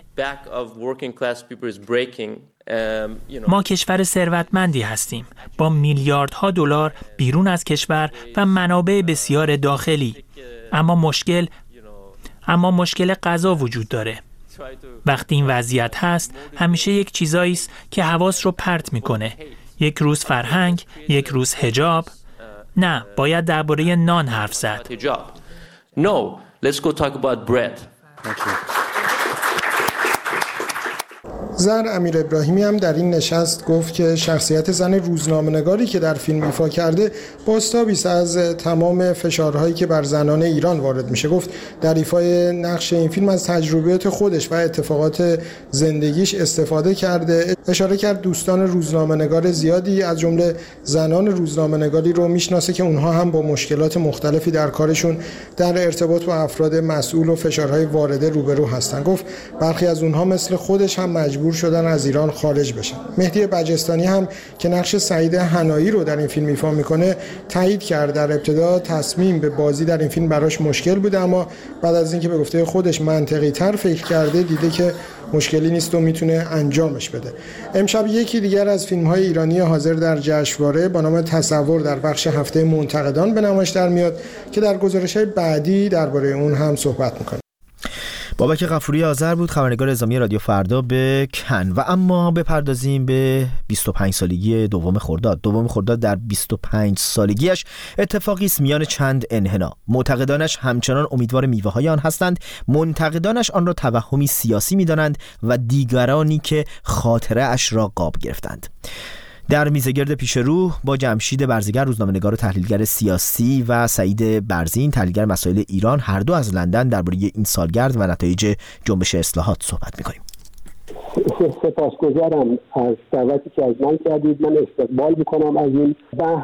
ما کشور ثروتمندی هستیم با میلیاردها دلار بیرون از کشور و منابع بسیار داخلی. اما مشکل غذا وجود داره. وقتی این وضعیت هست، همیشه یک چیزایی است که حواس رو پرت میکنه. یک روز فرهنگ، یک روز حجاب. نه، باید درباره نان حرف زد. No, let's go talk about bread. زر امیر ابراهیمی هم در این نشست گفت که شخصیت زن روزنامه‌نگاری که در فیلم ایفا کرده بازتابی است از تمام فشارهایی که بر زنان ایران وارد میشه. گفت در ایفای نقش این فیلم از تجربیات خودش و اتفاقات زندگیش استفاده کرده. اشاره کرد دوستان روزنامه‌نگار زیادی از جمله زنان روزنامه‌نگاری رو میشناسه که اونها هم با مشکلات مختلفی در کارشون در ارتباط با افراد مسئول و فشارهای وارده روبرو هستن. گفت برخی از اونها مثل خودش هم مجبور شدن از ایران خارج بشن. مهدی بجستانی هم که نقش سعید حنایی رو در این فیلم ایفا میکنه تایید کرد در ابتدا تصمیم به بازی در این فیلم براش مشکل بوده، اما بعد از اینکه به گفته خودش منطقی تر فکر کرده دیده که مشکلی نیست و میتونه انجامش بده. امشب یکی دیگر از فیلم‌های ایرانی حاضر در جشنواره با نام تصور در بخش هفته منتقدان به نمایش در میاد که در گزارش‌های بعدی درباره اون هم صحبت می‌کنه. بابک غفوری آذر بود، خبرنگار اعزامی رادیو فردا به کن. و اما بپردازیم به 25 سالگی دوم خرداد. دوم خرداد در 25 سالگیش اتفاقی است میان چند انحنا. معتقدانش همچنان امیدوار میوه‌های آن هستند، منتقدانش آن را توهمی سیاسی می‌دانند و دیگرانی که خاطره اش را قاب گرفتند. در میزگرد پیش رو با جمشید برزگر روزنامه‌نگار و تحلیلگر سیاسی و سعید برزین تحلیلگر مسائل ایران، هر دو از لندن درباره این سالگرد و نتایج جنبش اصلاحات صحبت می‌کنیم. سپاسگزارم از دعوتی که از من کردید. من استقبال می‌کنم از این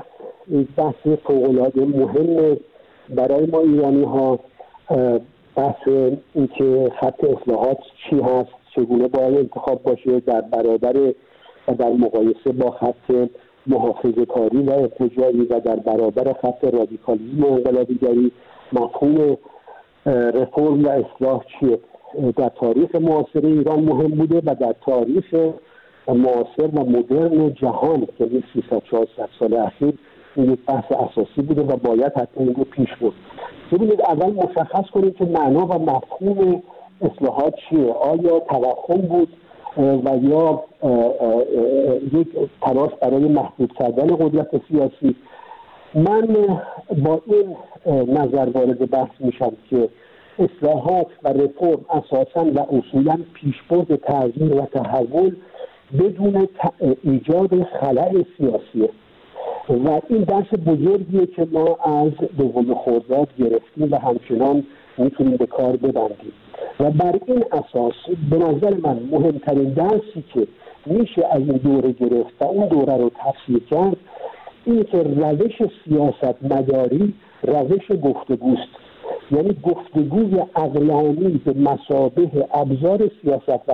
بحث فوق‌العاده مهم برای ما ایرانی‌ها. بحث اینکه خط اصلاحات چی هست، چگونه باید انتخاب باشه در برابر و در مقایسه با خط محافظه‌کاری و ارتجاعی و در برابر خط رادیکالیسم و انقلابیگری مفهوم رفرم و اصلاح چیه. در تاریخ معاصر ایران مهم بوده و در تاریخ معاصر و مدرن جهان که این 300-400 سال اخیر این یک بحث اساسی بوده و باید حتما این رو پیش برد. ببینید اول مشخص کنید که معنا و مفهوم اصلاحات چیه؟ آیا توهم بود و یا یک تلاش برای محدود کردن قدرت سیاسی؟ من با این نظر وارد بحث میشم که اصلاحات و رفرم اساساً و اصولاً پیشبرد تغییر و تحول بدون ایجاد خلأ سیاسیه و این درس بزرگیه که ما از دوم خرداد گرفتیم و همچنان میتونیم به کار ببندیم و بر این اساس به نظر من مهمترین درسی که میشه از این دوره گرفت و اون دوره رو تفسیر کرد این که روش سیاست مداری روش گفتگوست، یعنی گفتگوی عقلانی به مثابه ابزار سیاست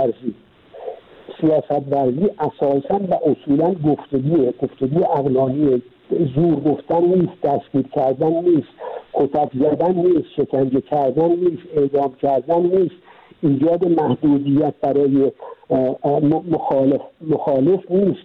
ورزی اساساً و اصولاً گفتگوی عقلانی، زور گفتن نیست، دستگیر کردن نیست، کتک زدن نیست، شکنجه کردن نیست، اعدام کردن نیست، ایجاد محدودیت برای مخالف نیست،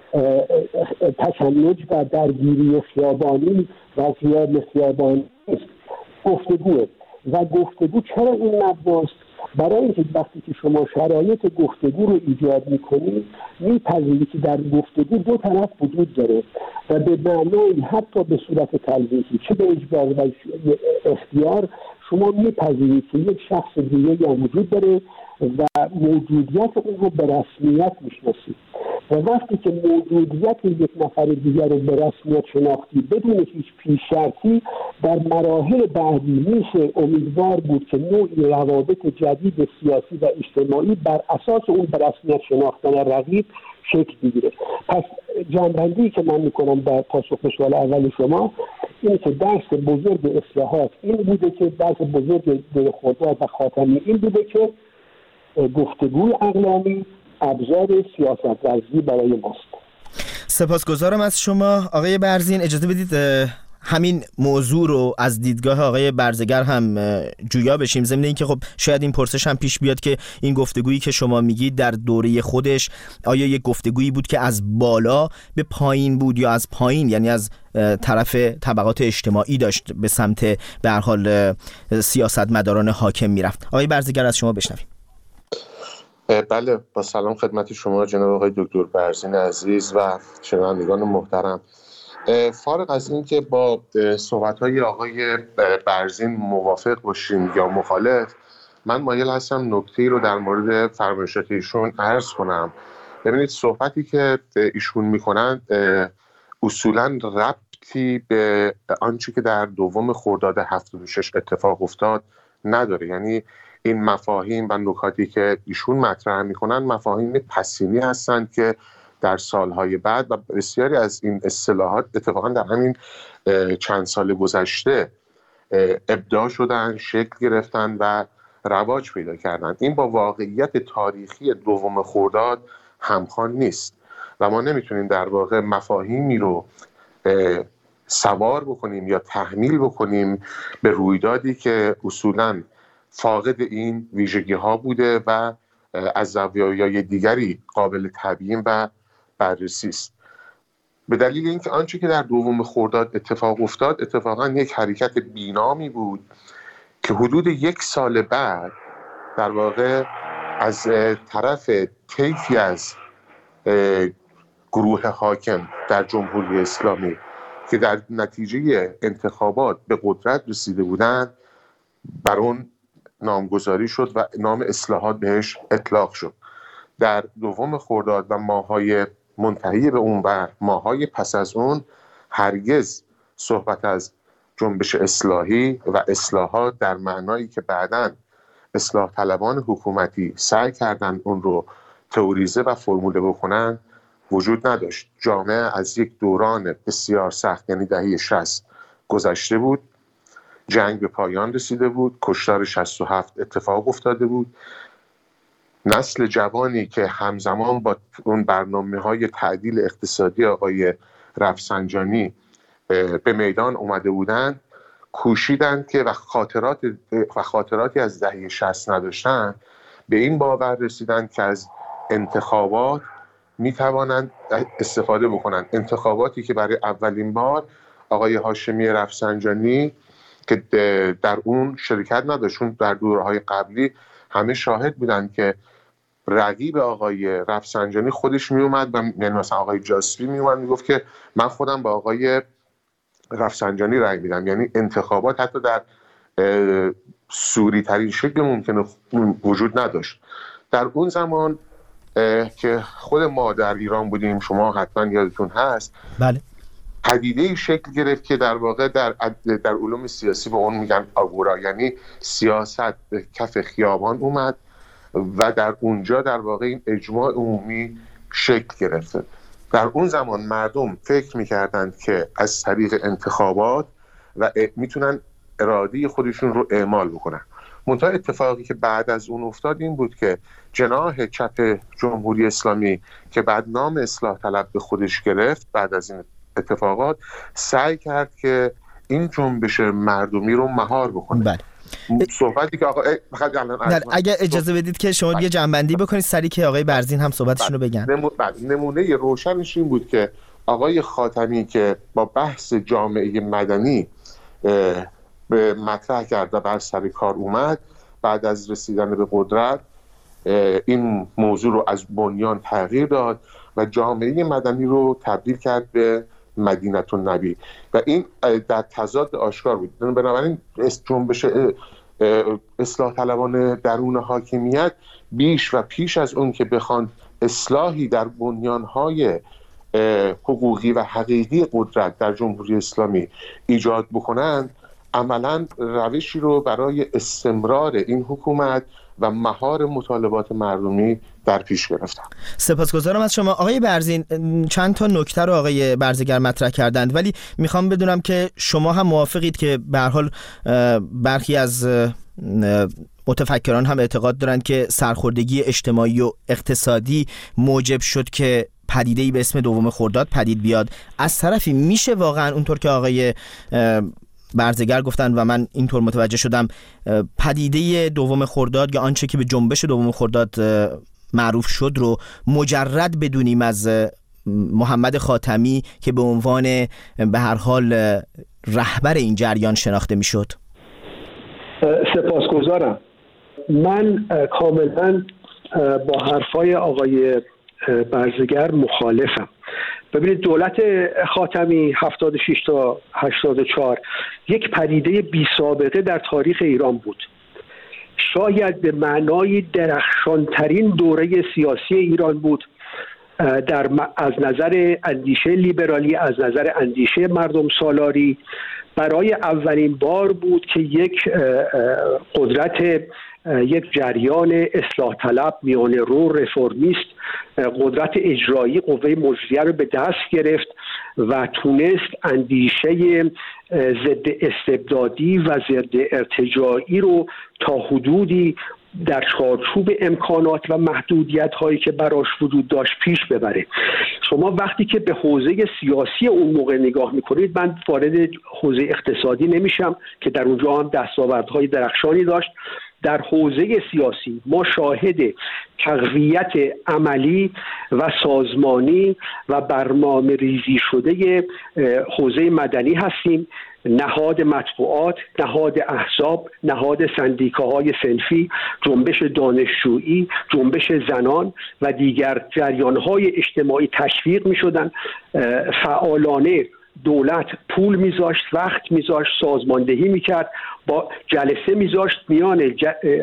تشنج و درگیری خیابانی و خیال خیابانی نیست، گفتگوه. و گفتگو چرا این مبناست؟ برای اینکه وقتی که شما شرایط گفتگو رو ایجاد میکنید میپذیرید که در گفتگو دو طرف وجود داره و به معنای حتی به صورت تلویحی چه به اجبار و اختیار شما میپذیرید که یک شخص دیگه هم وجود داره و موجودیت اون رو به رسمیت میشناسید و وقتی که موجودیت یک نفر دیگر رو به رسمیت شناختی بدون هیچ پیش شرطی در مراحل بعدی میشه امیدوار بود که نوعی روابط جدید سیاسی و اجتماعی بر اساس اون به رسمیت شناختن رقیب شکل بگیره. پس جنبندی که من میکنم در پاسخ به سوال اول شما اینه که درس بزرگ اصلاحات این بوده که درس بزرگ دوره خرداد و خاتمی این بوده که گفتگوی عقلانی ابزار سیاست ورزی برای ماست. سپاسگزارم از شما آقای برزین. اجازه بدید همین موضوع رو از دیدگاه آقای برزگر هم جویا بشیم، ضمن اینکه خب شاید این پرسش هم پیش بیاد که این گفتگویی که شما میگید در دوره خودش آیا یک گفتگویی بود که از بالا به پایین بود یا از پایین، یعنی از طرف طبقات اجتماعی داشت به سمت به هر حال سیاستمداران حاکم میرفت؟ آقای برزگر از شما بشنویم. بله، با سلام خدمت شما جناب آقای دکتر برزین عزیز و شنوندگان محترم. فارغ از این که با صحبت‌های آقای برزین موافق باشیم یا مخالف، من مایل هستم نکته‌ای رو در مورد فرمایشات ایشون عرض کنم. ببینید صحبتی که ایشون میکنن اصولاً ربطی به آنچه که در دوم خرداد 76 اتفاق افتاد نداره. یعنی این مفاهیم و نکاتی که ایشون مطرح میکنن مفاهیم پسینی هستند که در سالهای بعد و بسیاری از این اصطلاحات اتفاقا در همین چند سال گذشته ابداع شدن، شکل گرفتن و رواج پیدا کردن. این با واقعیت تاریخی دوم خرداد همخوان نیست و ما نمیتونیم در واقع مفاهیمی رو سوار بکنیم یا تحمیل بکنیم به رویدادی که اصولاً فاقد این ویژگی ها بوده و از زوایای دیگری قابل تبیین و بررسی است. به دلیل اینکه آنچه که در دوم خرداد اتفاق افتاد اتفاقا یک حرکت بینامی بود که حدود یک سال بعد در واقع از طرف طیفی از گروه حاکم در جمهوری اسلامی که در نتیجه انتخابات به قدرت رسیده بودند بر اون نامگذاری شد و نام اصلاحات بهش اطلاق شد. در دوم خرداد و ماه‌های منتهی به اون و ماه‌های پس از اون هرگز صحبت از جنبش اصلاحی و اصلاحات در معنایی که بعداً اصلاح طلبان حکومتی سعی کردن اون رو تئوریزه و فرموله بکنن وجود نداشت. جامعه از یک دوران بسیار سخت یعنی دهه 60 گذشته بود، جنگ به پایان رسیده بود، کشتار 67 اتفاق افتاده بود، نسل جوانی که همزمان با اون برنامه‌های تعدیل اقتصادی آقای رفسنجانی به میدان اومده بودند کوشیدند که و خاطراتی از دهه 60 نداشتن، به این باور رسیدن که از انتخابات میتوانند استفاده بکنند. انتخاباتی که برای اولین بار آقای هاشمی رفسنجانی که در اون شرکت نداشت، چون در دوره‌های قبلی همه شاهد بودند که رقیب آقای رفسنجانی خودش میومد و یعنی مثلا آقای جاسوی میومد میگفت که من خودم با آقای رفسنجانی رأی میدم. یعنی انتخابات حتی در سوری ترین شکل ممکنه وجود نداشت. در اون زمان که خود ما در ایران بودیم، شما حتما یادتون هست، بله، پدیده‌ای شکل گرفت که در واقع در علوم سیاسی به اون میگن آگورا، یعنی سیاست به کف خیابان اومد و در اونجا در واقع این اجماع عمومی شکل گرفته. در اون زمان مردم فکر میکردند که از طریق انتخابات و میتونن اراده خودشون رو اعمال بکنن. منتها اتفاقی که بعد از اون افتاد این بود که جناح چپ جمهوری اسلامی که بعد نام اصلاح طلب به خودش گرفت، بعد از این اتفاقات سعی کرد که این جنبش مردمی رو مهار بکنه. بله. صحبتی که آقا اگه اجازه بدید که شما یه جنبندی بکنید سری که آقای برزین هم صحبتشون رو بگن. نمونه روشنش این بود که آقای خاتمی که با بحث جامعه مدنی مطرح کرد و بر سر کار اومد، بعد از رسیدن به قدرت این موضوع رو از بنیان تغییر داد و جامعه مدنی رو تبدیل کرد به مدینه النبی و این در تضاد آشکار بود. بنابراین جنبش اصلاح طلبان درون حاکمیت بیش و پیش از اون که بخوان اصلاحی در بنیانهای حقوقی و حقیقی قدرت در جمهوری اسلامی ایجاد بکنند، عملاً روشی رو برای استمرار این حکومت و مهار مطالبات مردمی در پیش گرفتن. سپاسگزارم از شما. آقای برزین، چند تا نکته رو آقای برزگر مطرح کردند، ولی میخوام بدونم که شما هم موافقید که به هر حال برخی از متفکران هم اعتقاد دارند که سرخوردگی اجتماعی و اقتصادی موجب شد که پدیده‌ای به اسم دوم خرداد پدید بیاد. از طرفی میشه واقعا اونطور که آقای برزگر گفتن و من اینطور متوجه شدم، پدیده دوم خرداد یا آنچه که به جنبش دوم خرداد معروف شد رو مجرد بدونیم از محمد خاتمی که به عنوان به هر حال رهبر این جریان شناخته میشد؟ سپاسگزارم. من کاملا با حرفای آقای برزگر مخالفم. ببینید، دولت خاتمی 76 تا 84 یک پدیده بی سابقه در تاریخ ایران بود. شاید به معنای درخشانترین دوره سیاسی ایران بود از نظر اندیشه لیبرالی، از نظر اندیشه مردم سالاری. برای اولین بار بود که یک قدرت، یک جریان اصلاح طلب، میانه رو، رفرمیست، قدرت اجرایی، قوه مجریه رو به دست گرفت و تونست اندیشه ضد استبدادی و ضد ارتجاعی رو تا حدودی در چارچوب امکانات و محدودیت هایی که براش وجود داشت پیش ببره. شما وقتی که به حوزه سیاسی اون موقع نگاه میکنید، من وارد حوزه اقتصادی نمیشم که در اونجا هم دستاوردهای درخشانی داشت، در حوزه سیاسی ما شاهد تقویت عملی و سازمانی و برنامه ریزی شده حوزه مدنی هستیم. نهاد مطبوعات، نهاد احزاب، نهاد سندیکاهای صنفی، جنبش دانشجویی، جنبش زنان و دیگر جریانهای اجتماعی تشویق می شدن. فعالانه دولت پول میذاشت، وقت میذاشت، سازماندهی میکرد، با جلسه میذاشت میان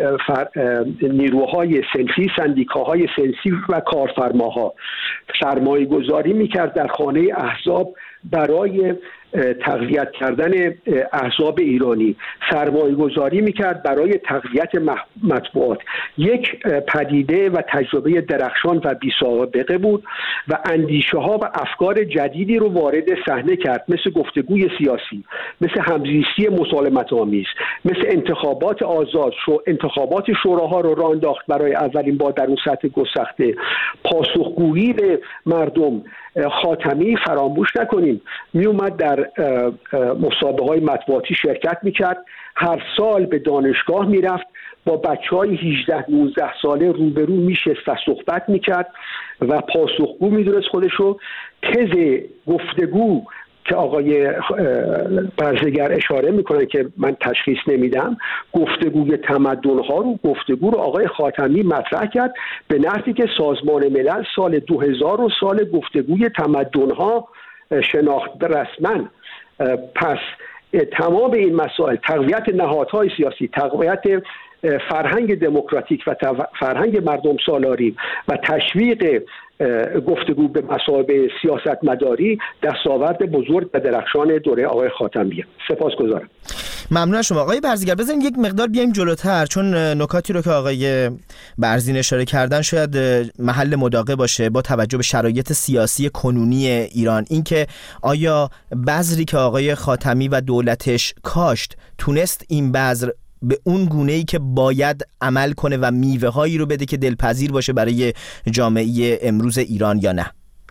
نیروهای صنفی، سندیکاهای صنفی و کارفرماها. سرمایه گذاری میکرد در خانه احزاب برای تقویت کردن احزاب ایرانی، سرمایه گذاری میکرد برای تقویت مطبوعات. یک پدیده و تجربه درخشان و بی سابقه بود و اندیشه ها و افکار جدیدی رو وارد صحنه کرد، مثل گفتگوی سیاسی، مثل همزیستی مسالمت آمیز، مثل انتخابات آزاد. انتخابات شوراها رو راه انداخت برای اولین بار در اون سطح گسترده، پاسخگویی به مردم، خاتمی فراموش نکنیم می اومد در مسابقه‌های مطبوعاتی شرکت میکرد، هر سال به دانشگاه میرفت، با بچه‌های 18-19 ساله روبرو میشست و صحبت میکرد و پاسخگو میدونست خودشو. تز گفتگو که آقای برزگر اشاره میکنه که من تشخیص نمیدم، گفتگوی تمدن‌ها رو، گفتگو رو آقای خاتمی مطرح کرد به نحوی که سازمان ملل سال 2000 رو سال گفتگوی تمدن‌ها شناخت رسما. پس تمام این مسائل، تقویت نهادهای سیاسی، تقویت فرهنگ دموکراتیک و فرهنگ مردم سالاری و تشویق گفتگو به مثابه سیاست مداری دستاورد بزرگ و درخشان دوره آقای خاتمیه. سپاسگزارم. ممنون از شما آقای برزگر. بزنید یک مقدار بیایم جلوتر، چون نکاتی رو که آقای برزین اشاره کردن شاید محل مداقه باشه با توجه به شرایط سیاسی کنونی ایران. اینکه آیا بذری که آقای خاتمی و دولتش کاشت تونست این بذر به اون گونه‌ای که باید عمل کنه و میوه هایی رو بده که دلپذیر باشه برای جامعه امروز ایران یا نه؟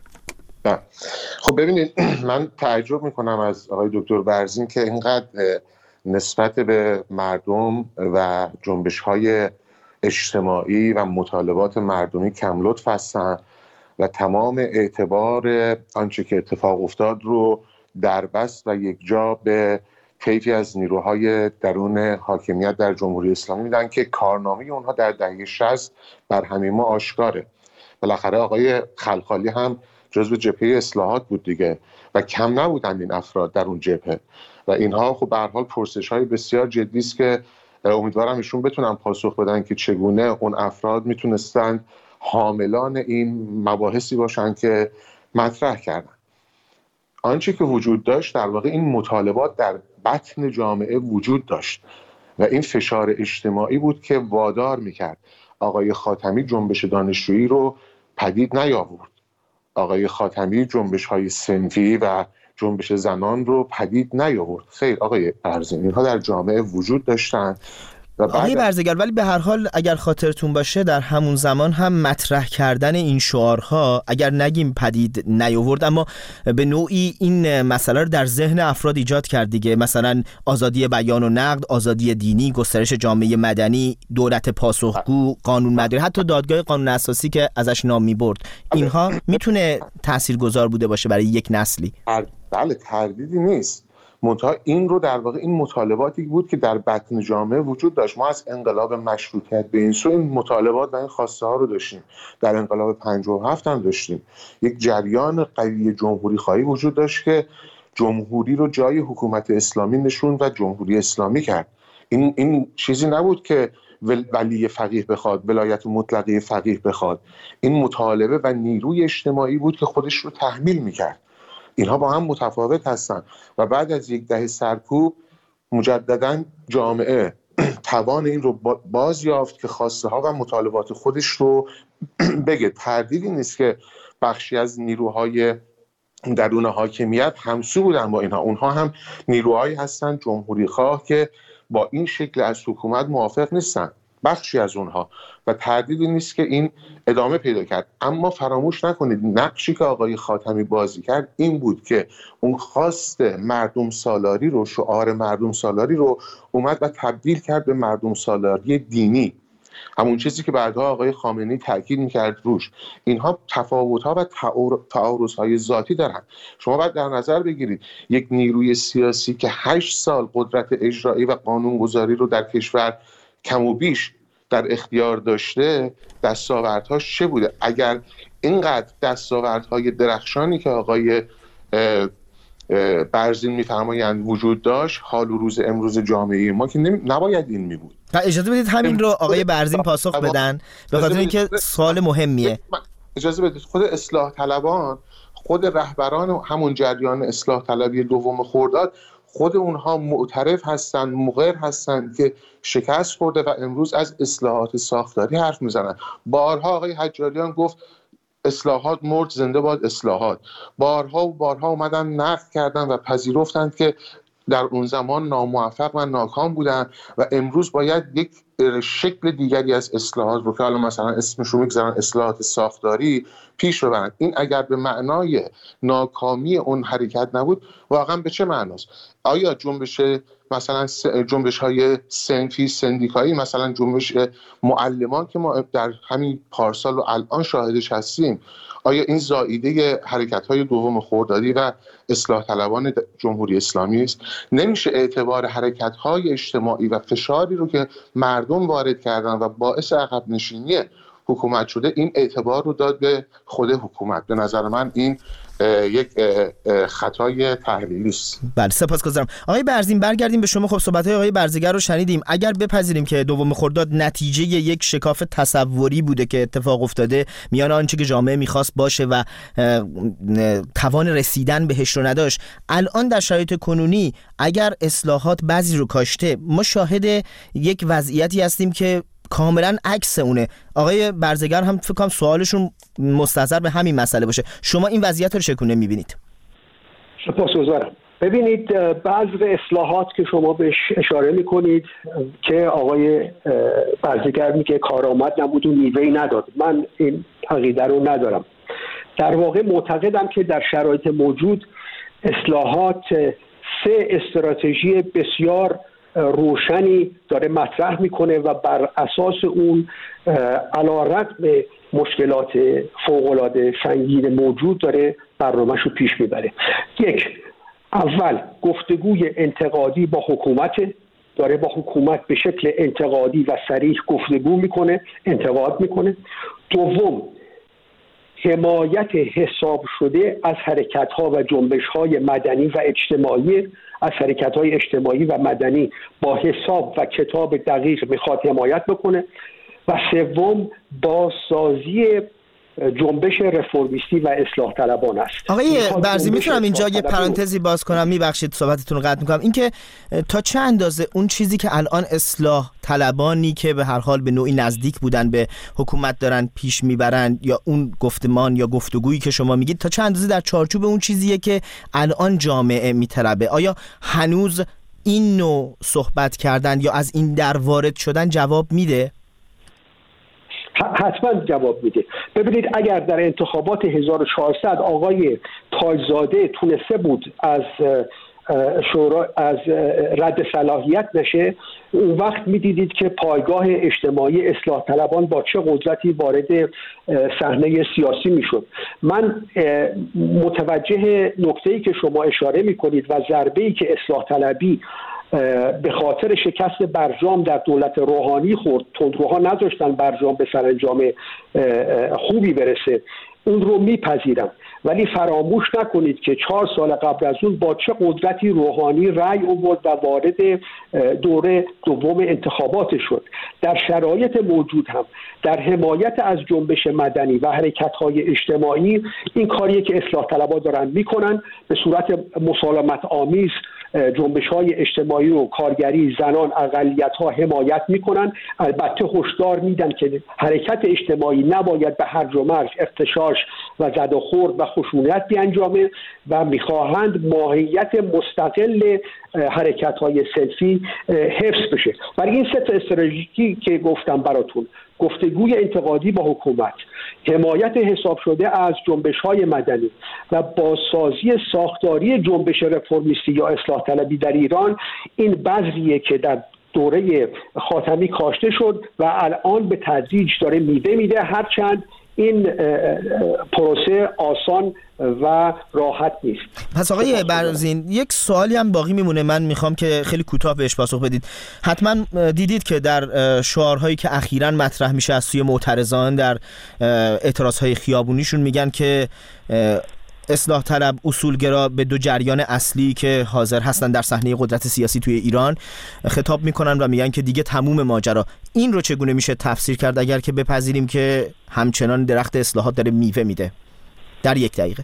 خب ببینید، من تعجب میکنم از آقای دکتر برزین که اینقدر نسبت به مردم و جنبش های اجتماعی و مطالبات مردمی کم لطف هستن و تمام اعتبار آنچه که اتفاق افتاد رو دربست و یک جا به طیفی از نیروهای درون حاکمیت در جمهوری اسلامی میدن که کارنامه اونها در دهه 60 بر همه ما آشکاره. بالاخره آقای خلخالی هم جزو جبهه اصلاحات بود دیگه و کم نبودن این افراد در اون جبهه و اینها خب به هر حال پرسش‌های بسیار جدی است که امیدوارم ایشون بتونن پاسخ بدن که چگونه اون افراد میتونستن حاملان این مباحثی باشن که مطرح کردن. آنچه که وجود داشت در واقع این مطالبات در بطن جامعه وجود داشت و این فشار اجتماعی بود که وادار میکرد آقای خاتمی جنبش دانشجویی رو پدید نیاورد. آقای خاتمی جنبش‌های صنفی و جنبش زنان رو پدید نیاورد. خیر آقای برزین، اینها در جامعه وجود داشتن. آقای برزگر، ولی به هر حال اگر خاطرتون باشه در همون زمان هم مطرح کردن این شعارها اگر نگیم پدید نیاورد اما به نوعی این مسئله رو در ذهن افراد ایجاد کرد دیگه. مثلا آزادی بیان و نقد، آزادی دینی، گسترش جامعه مدنی، دولت پاسخگو، قانون مداری، حتی دادگاه قانون اساسی که ازش نام می‌برد. اینها میتونه تاثیرگذار بوده باشه برای یک نسلی؟ بله، تردیدی نیست. منتها این رو در واقع این مطالباتی بود که در بطن جامعه وجود داشت. ما از انقلاب مشروطیت به این سو این مطالبات و این خواسته ها رو داشتیم. در انقلاب 57 هم داشتیم. یک جریان قوی جمهوری خواهی وجود داشت که جمهوری رو جای حکومت اسلامی نشوند و جمهوری اسلامی کرد. این چیزی نبود که ولی فقیه بخواد، ولایت مطلقه فقیه بخواد. این مطالبه و نیروی اجتماعی بود که خودش رو تحمیل میکرد. اینها با هم متفاوت هستند و بعد از یک دهه سرکوب مجددا جامعه توان این رو باز یافت که خواسته ها و مطالبات خودش رو بگه. تردیدی نیست که بخشی از نیروهای درون حاکمیت همسو بودن با اینها. اونها هم نیروهایی هستن جمهوری خواه که با این شکل از حکومت موافق نیستن، بخشی از اونها، و تردیدی نیست که این ادامه پیدا کرد. اما فراموش نکنید نقشی که آقای خاتمی بازی کرد این بود که اون خواست مردم سالاری رو، شعار مردم سالاری رو اومد و تبدیل کرد به مردم سالاری دینی، همون چیزی که بعدها آقای خامنه‌ای تاکید میکرد روش. اینها تفاوت‌ها و تعارض‌های ذاتی دارن. شما باید در نظر بگیرید یک نیروی سیاسی که 8 سال قدرت اجرایی و قانونگذاری رو در کشور کم و بیش در اختیار داشته، دستاوردهاش چه بوده؟ اگر اینقدر دستاوردهای درخشانی که آقای برزین میفرمایند وجود داشت، حال و روز امروز جامعه ما که نباید این میبود. اجازه بدید همین رو آقای برزین پاسخ بدن به خاطر اینکه سوال مهمیه. اجازه بدید خود اصلاح طلبان، خود رهبران همون جریان اصلاح طلبی دوم خرداد، خود اونها معترف هستن، مقر هستن که شکست خورده و امروز از اصلاحات ساختاری حرف میزنن. بارها آقای حجاریان گفت اصلاحات مرد، زنده باد اصلاحات. بارها و بارها اومدن نقد کردن و پذیرفتند که در اون زمان ناموفق و ناکام بودن و امروز باید یک شکل دیگری از اصلاحات رو که حالا مثلا اسمش رو میگذارن اصلاحات ساختاری پیش ببرن. این اگر به معنای ناکامی اون حرکت نبود، واقعا به چه معناست؟ آیا جنبش مثلا جنبش های صنفی سندیکایی، مثلا جنبش معلمان که ما در همین پارسال و الان شاهدش هستیم، آیا این زائیده حرکت های دوم خردادی و اصلاح طلبان جمهوری اسلامی است؟ نمیشه اعتبار حرکت های اجتماعی و فشاری رو که مردم وارد کردن و باعث عقب نشینی حکومت شده این اعتبار رو داد به خود حکومت. به نظر من این یک خطای تحلیلی است. بله سپاسگزارم. آقای برزین برگردیم به شما. خب صحبت‌های آقای برزگر رو شنیدیم. اگر بپذیریم که دوم خرداد نتیجه یک شکاف تصوری بوده که اتفاق افتاده میان آنچه که جامعه می‌خواست باشه و توان رسیدن بهش رو نداشت، الان در شرایط کنونی اگر اصلاحات بعضی رو کاشته، ما شاهد یک وضعیتی هستیم که کاملا عکس اونه. آقای برزگر هم فکر کنم سوالشون مستظر به همین مسئله باشه. شما این وضعیت رو چگونه می‌بینید؟ سپاسگزارم. ببینید بعض اصلاحات که شما بهش اشاره میکنید که آقای برزگر میگه کارآمد نبود و میوه‌ای نداد، من این عقیده رو ندارم. در واقع معتقدم که در شرایط موجود اصلاحات سه استراتژی بسیار روشنی داره مطرح میکنه و بر اساس اون علی‌رغم مشکلات فوق‌العاده سنگین موجود داره برنامه‌ش رو پیش میبره. یک، اول گفتگوی انتقادی با حکومت، داره با حکومت به شکل انتقادی و صریح گفتگو میکنه، انتقاد میکنه. دوم، حمایت حساب شده از حرکت‌ها و جنبش‌های مدنی و اجتماعی، از حرکت‌های اجتماعی و مدنی با حساب و کتاب دقیق میخواد حمایت بکنه. و سوم، بازسازی جنبش رفرمیستی و اصلاح طلبان است. آقای برزی میتونم اینجا یه پرانتزی باز کنم؟ میبخشید صحبتتون رو قطع میکنم. اینکه تا چه اندازه اون چیزی که الان اصلاح طلبانی که به هر حال به نوعی نزدیک بودن به حکومت دارن پیش میبرن، یا اون گفتمان یا گفتگویی که شما میگید، تا چه اندازه در چارچوب اون چیزیه که الان جامعه میطلبه؟ آیا هنوز این نوع صحبت کردن یا از این در وارد شدن جواب میده؟ حتما جواب میده. ببینید اگر در انتخابات 1400 آقای تاجزاده تونسته بود از رد صلاحیت نشه، اون وقت میدیدید که پایگاه اجتماعی اصلاح طلبان با چه قدرتی وارد صحنه سیاسی میشد. من متوجه نکته‌ای که شما اشاره میکنید و ضربه‌ای که اصلاح طلبی به خاطر شکست برجام در دولت روحانی خورد، تندروها نذاشتن برجام به سرانجام خوبی برسه، اون رو میپذیرم. ولی فراموش نکنید که 4 سال قبل از اون با چه قدرتی روحانی رأی آورد و وارد دوره دوم انتخابات شد. در شرایط موجود هم در حمایت از جنبش مدنی و حرکت‌های اجتماعی، این کاریه که اصلاح طلبان دارن میکنن، به صورت مسالمت آمیز جنبش‌های اجتماعی و کارگری، زنان، اقلیت‌ها حمایت میکنن. البته هشدار میدن که حرکت اجتماعی نباید به هرج و مرج، اغتشاش و زد و خورد و خشونت بیانجامه و میخواهند ماهیت مستقل حرکت‌های صنفی حفظ بشه. برای این سه تا استراتژی که گفتم براتون، گفتگوی انتقادی با حکومت، حمایت حساب شده از جنبش‌های مدنی و بازسازی ساختاری جنبش رفرمیستی یا اصلاح طلبی در ایران، این بذریه که در دوره خاتمی کاشته شد و الان به تدریج داره میوه میده، هرچند این پروسه آسان و راحت نیست. پس آقای برزین یک سوالی هم باقی میمونه، من میخوام که خیلی کوتاه بهش پاسخ بدید. حتما دیدید که در شعارهایی که اخیراً مطرح میشه از سوی معترضان در اعتراضهای خیابونیشون میگن که اصلاح طلب اصولگرا به دو جریان اصلی که حاضر هستن در صحنه قدرت سیاسی توی ایران خطاب میکنن و میگن که دیگه تموم ماجرا. این رو چگونه میشه تفسیر کرد اگر که بپذیریم که همچنان درخت اصلاحات داره میوه میده؟ در 1 دقیقه.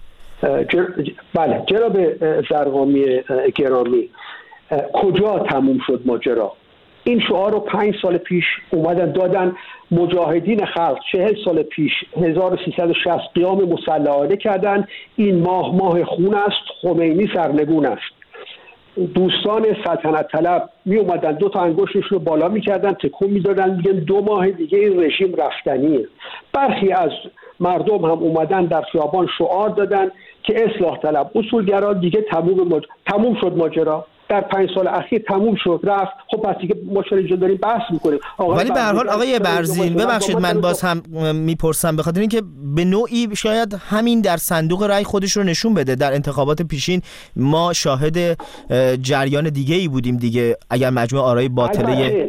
بله جناب زرقامی گرامی، کجا تموم شد ماجرا؟ این شعار رو 5 سال پیش اومدن دادن مجاهدین خلق، 40 سال پیش 1360 قیام مسلحانه کردن، این ماه خون است، خمینی سرنگون است. دوستان سلطنت طلب می اومدن 2 تا انگشتشون رو بالا میکردن، تکون میدادن، میگن 2 ماه دیگه این رژیم رفتنیه. برخی از مردم هم اومدن در خیابان شعار دادن که اصلاح طلب، اصولگرا دیگه تموم شد ماجرا، در 5 سال اخیر تموم شد رفت. خب پس دیگه ما چرا اینجا داریم بحث میکنیم؟ ولی به هر حال آقای برزین ببخشید من باز هم میپرسم، به خاطر اینکه به نوعی شاید همین در صندوق رای خودش رو نشون بده. در انتخابات پیشین ما شاهد جریان دیگه ای بودیم دیگه، اگر مجموع آرای باطله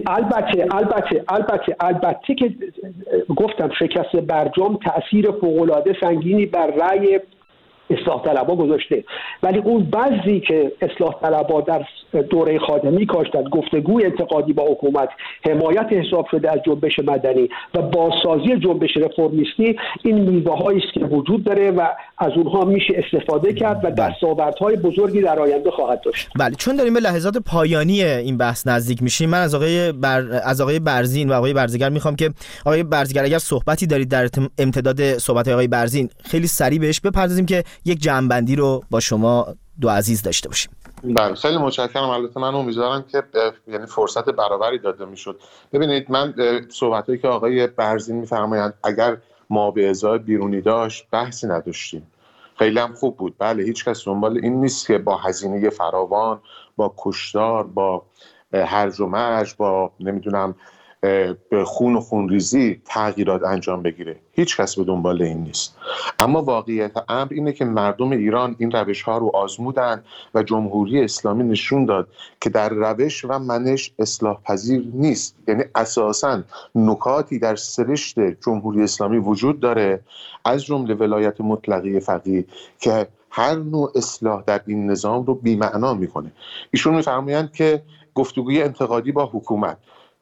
البته که گفتم شکست برجام تأثیر فوق‌العاده سنگینی بر رای اصلاح طلبها گذاشته، ولی اون بعضی که اصلاح طلبها در دوره خاتمی کاشتند، گفتگوی انتقادی با حکومت، حمایت حساب شده از جنبش مدنی و بازسازی جنبش رفرمیستی، این میوه‌هایی است که وجود داره و از اونها میشه استفاده کرد و دستاوردهای بزرگی در آینده خواهد داشت. بله، چون داریم به لحظات پایانی این بحث نزدیک میشیم، من از آقای برزین و آقای برزگر میخوام که آقای برزگر اگر صحبتی دارید در امتداد صحبت آقای برزین خیلی سریع بهش بپردازیم که یک جمع‌بندی رو با شما دو عزیز داشته باشیم. بله خیلی متشکرم. البته من امیدوارم که یعنی فرصت برابری داده میشد. ببینید من صحبتایی که آقای برزین میفرمایند اگر ما به ازای بیرونی داشت بحثی نداشتیم، خیلی هم خوب بود. بله هیچ کس دنبال این نیست که با هزینه فراوان، با کشتار، با هرج و مرج، با نمیدونم به خون و خونریزی تغییرات انجام بگیره. هیچ کس به دنبال این نیست. اما واقعیت امر اینه که مردم ایران این روش‌ها رو آزمودن و جمهوری اسلامی نشون داد که در روش و منش اصلاح پذیر نیست. یعنی اساساً نکاتی در سرشت جمهوری اسلامی وجود داره، از جمله ولایت مطلقه فقیه که هر نوع اصلاح در این نظام رو بی‌معنا میکنه. ایشون میفرمایند که گفتگوی انتقادی با حکومت،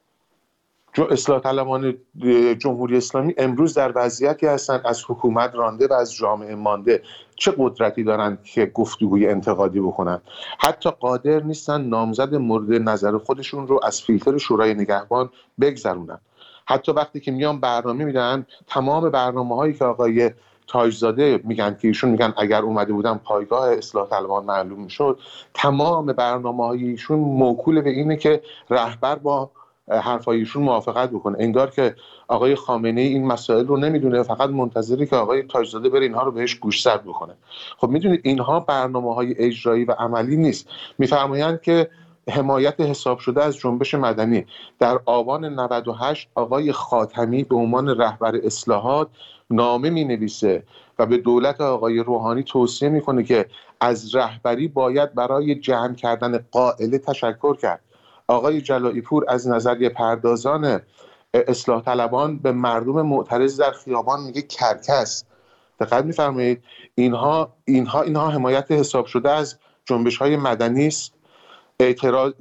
اصلاح طلبان جمهوری اسلامی امروز در وضعیتی هستند از حکومت رانده و از جامعه مانده. چه قدرتی دارند که گفتگوی انتقادی بکنن؟ حتی قادر نیستن نامزد مورد نظر خودشون رو از فیلتر شورای نگهبان بگذرونن. حتی وقتی که میان برنامه میدن، تمام برنامه‌هایی که آقای تاجزاده میگن که ایشون میگن اگر اومده بودن پایگاه اصلاح طلبان معلوم میشد، تمام برنامه‌های ایشون موکول به اینه که رهبر با حرفایشون موافقت بکنه. انگار که آقای خامنه‌ای این مسائل رو نمیدونه، فقط منتظره که آقای تاجزاده بره اینها رو بهش گوشزد بکنه. خب میدونید اینها برنامه‌های اجرایی و عملی نیست. میفرمایند که حمایت حساب شده از جنبش مدنی. در آبان 98 آقای خاتمی به عنوان رهبر اصلاحات نامه می‌نویسه و به دولت آقای روحانی توصیه میکنه که از رهبری باید برای جمع کردن قائله تشکر کرد. آقای جلایی پور از نظریه پردازان اصلاح طلبان به مردم معترض در خیابان میگه کرکس. دقت می‌فرمایید؟ اینها حمایت حساب شده از جنبش‌های مدنی است. اعتراض،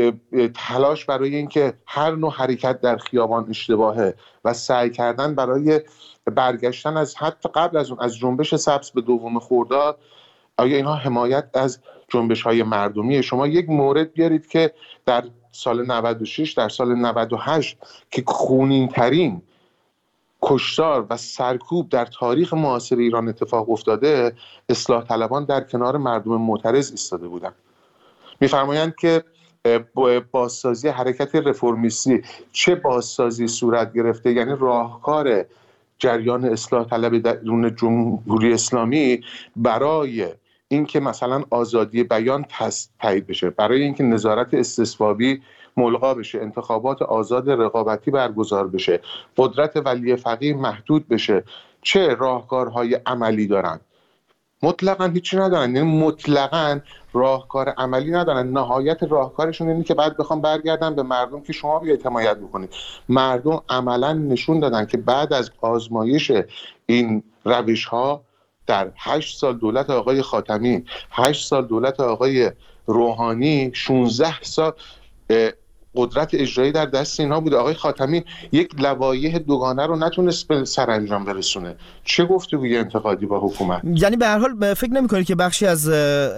تلاش برای اینکه هر نوع حرکت در خیابان اشتباهه و سعی کردن برای برگشتن از حتی قبل از اون از جنبش سبز به 2 خرداد، آیا اینها حمایت از جنبش‌های مردمیه؟ شما یک مورد بیارید که در سال 96 در سال 98 که خونین‌ترین کشتار و سرکوب در تاریخ معاصر ایران اتفاق افتاده، اصلاح طلبان در کنار مردم معترض ایستاده بودند. می‌فرمایند که بازسازی حرکت رفرمیستی چه بازسازی صورت گرفته، یعنی راهکار جریان اصلاح طلب درون جمهوری اسلامی برای اینکه مثلا آزادی بیان تایید بشه، برای اینکه نظارت استصوابی ملغا بشه، انتخابات آزاد رقابتی برگزار بشه، قدرت ولی فقیه محدود بشه، چه راهکارهای عملی دارن؟ مطلقاً هیچی ندارن. یعنی مطلقاً راهکار عملی ندارن. نهایت راهکارشون اینه که بعد بخوام برگردن به مردم که شما بیاید حمایت بکنید. مردم عملاً نشون دادن که بعد از آزمایش این روش‌ها در 8 سال دولت آقای خاتمی، 8 سال دولت آقای روحانی، 16 سال قدرت اجرایی در دست اینها بوده. آقای خاتمی یک لوایح دوگانه رو نتونست به سرانجام برسونه. چه گفتگوی انتقادی با حکومت؟ یعنی به هر حال فکر نمی‌کنید که بخشی از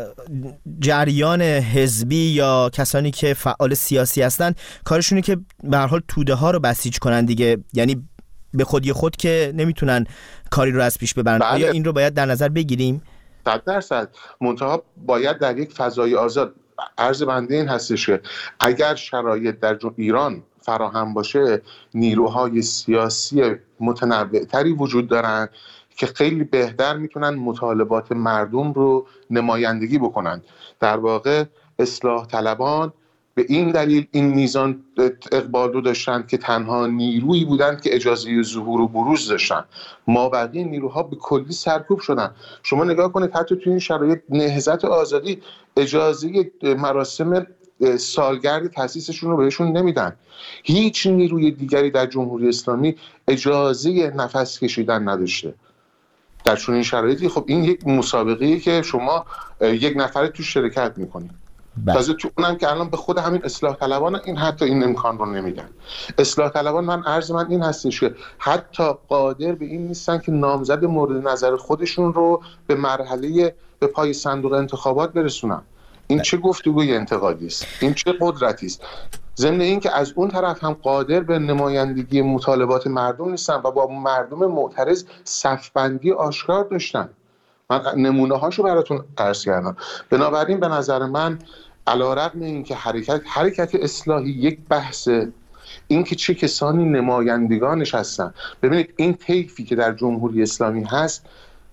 جریان حزبی یا کسانی که فعال سیاسی هستن کارشونه که به هر حال توده ها رو بسیج کنن دیگه؟ یعنی به خودی خود که نمیتونن کاری رو از پیش ببرن. آیا این رو باید در نظر بگیریم؟ 100%. منتها باید در یک فضای آزاد، عرض بنده این هستش که اگر شرایط در ایران فراهم باشه، نیروهای سیاسی متنوع‌تری وجود دارن که خیلی بهتر میتونن مطالبات مردم رو نمایندگی بکنن. در واقع اصلاح طلبان به این دلیل این میزان اقبال رو داشتن که تنها نیرویی بودند که اجازه ظهور و بروز داشتن. مابقی نیروها به کلی سرکوب شدن. شما نگاه کنید حتی توی این شرایط نهضت آزادی اجازه مراسم سالگرد تأسیسشون رو بهشون نمیدن. هیچ نیروی دیگری در جمهوری اسلامی اجازه نفس کشیدن نداشته. در چون این شرایطی خب این یک مسابقه‌ایه که شما یک نفره تو شرکت میکنید. تازه تو اونم که الان به خود همین اصلاح طلبان این حتی این امکان رو نمیدن. اصلاح طلبان عرض من این هستش که حتی قادر به این نیستن که نامزد مورد نظر خودشون رو به مرحله به پای صندوق انتخابات برسونن. این چه گفتگوی انتقادی است؟ این چه قدرتی است؟ ضمن این که از اون طرف هم قادر به نمایندگی مطالبات مردم نیستن و با مردم معترض صفبندی آشکار داشتن. من نمونه هاشو براتون عرض کردم. بنابراین به نظر من علی‌رغم این که حرکت اصلاحی یک بحثه، این که چه کسانی نمایندگانش هستن. ببینید این طیفی که در جمهوری اسلامی هست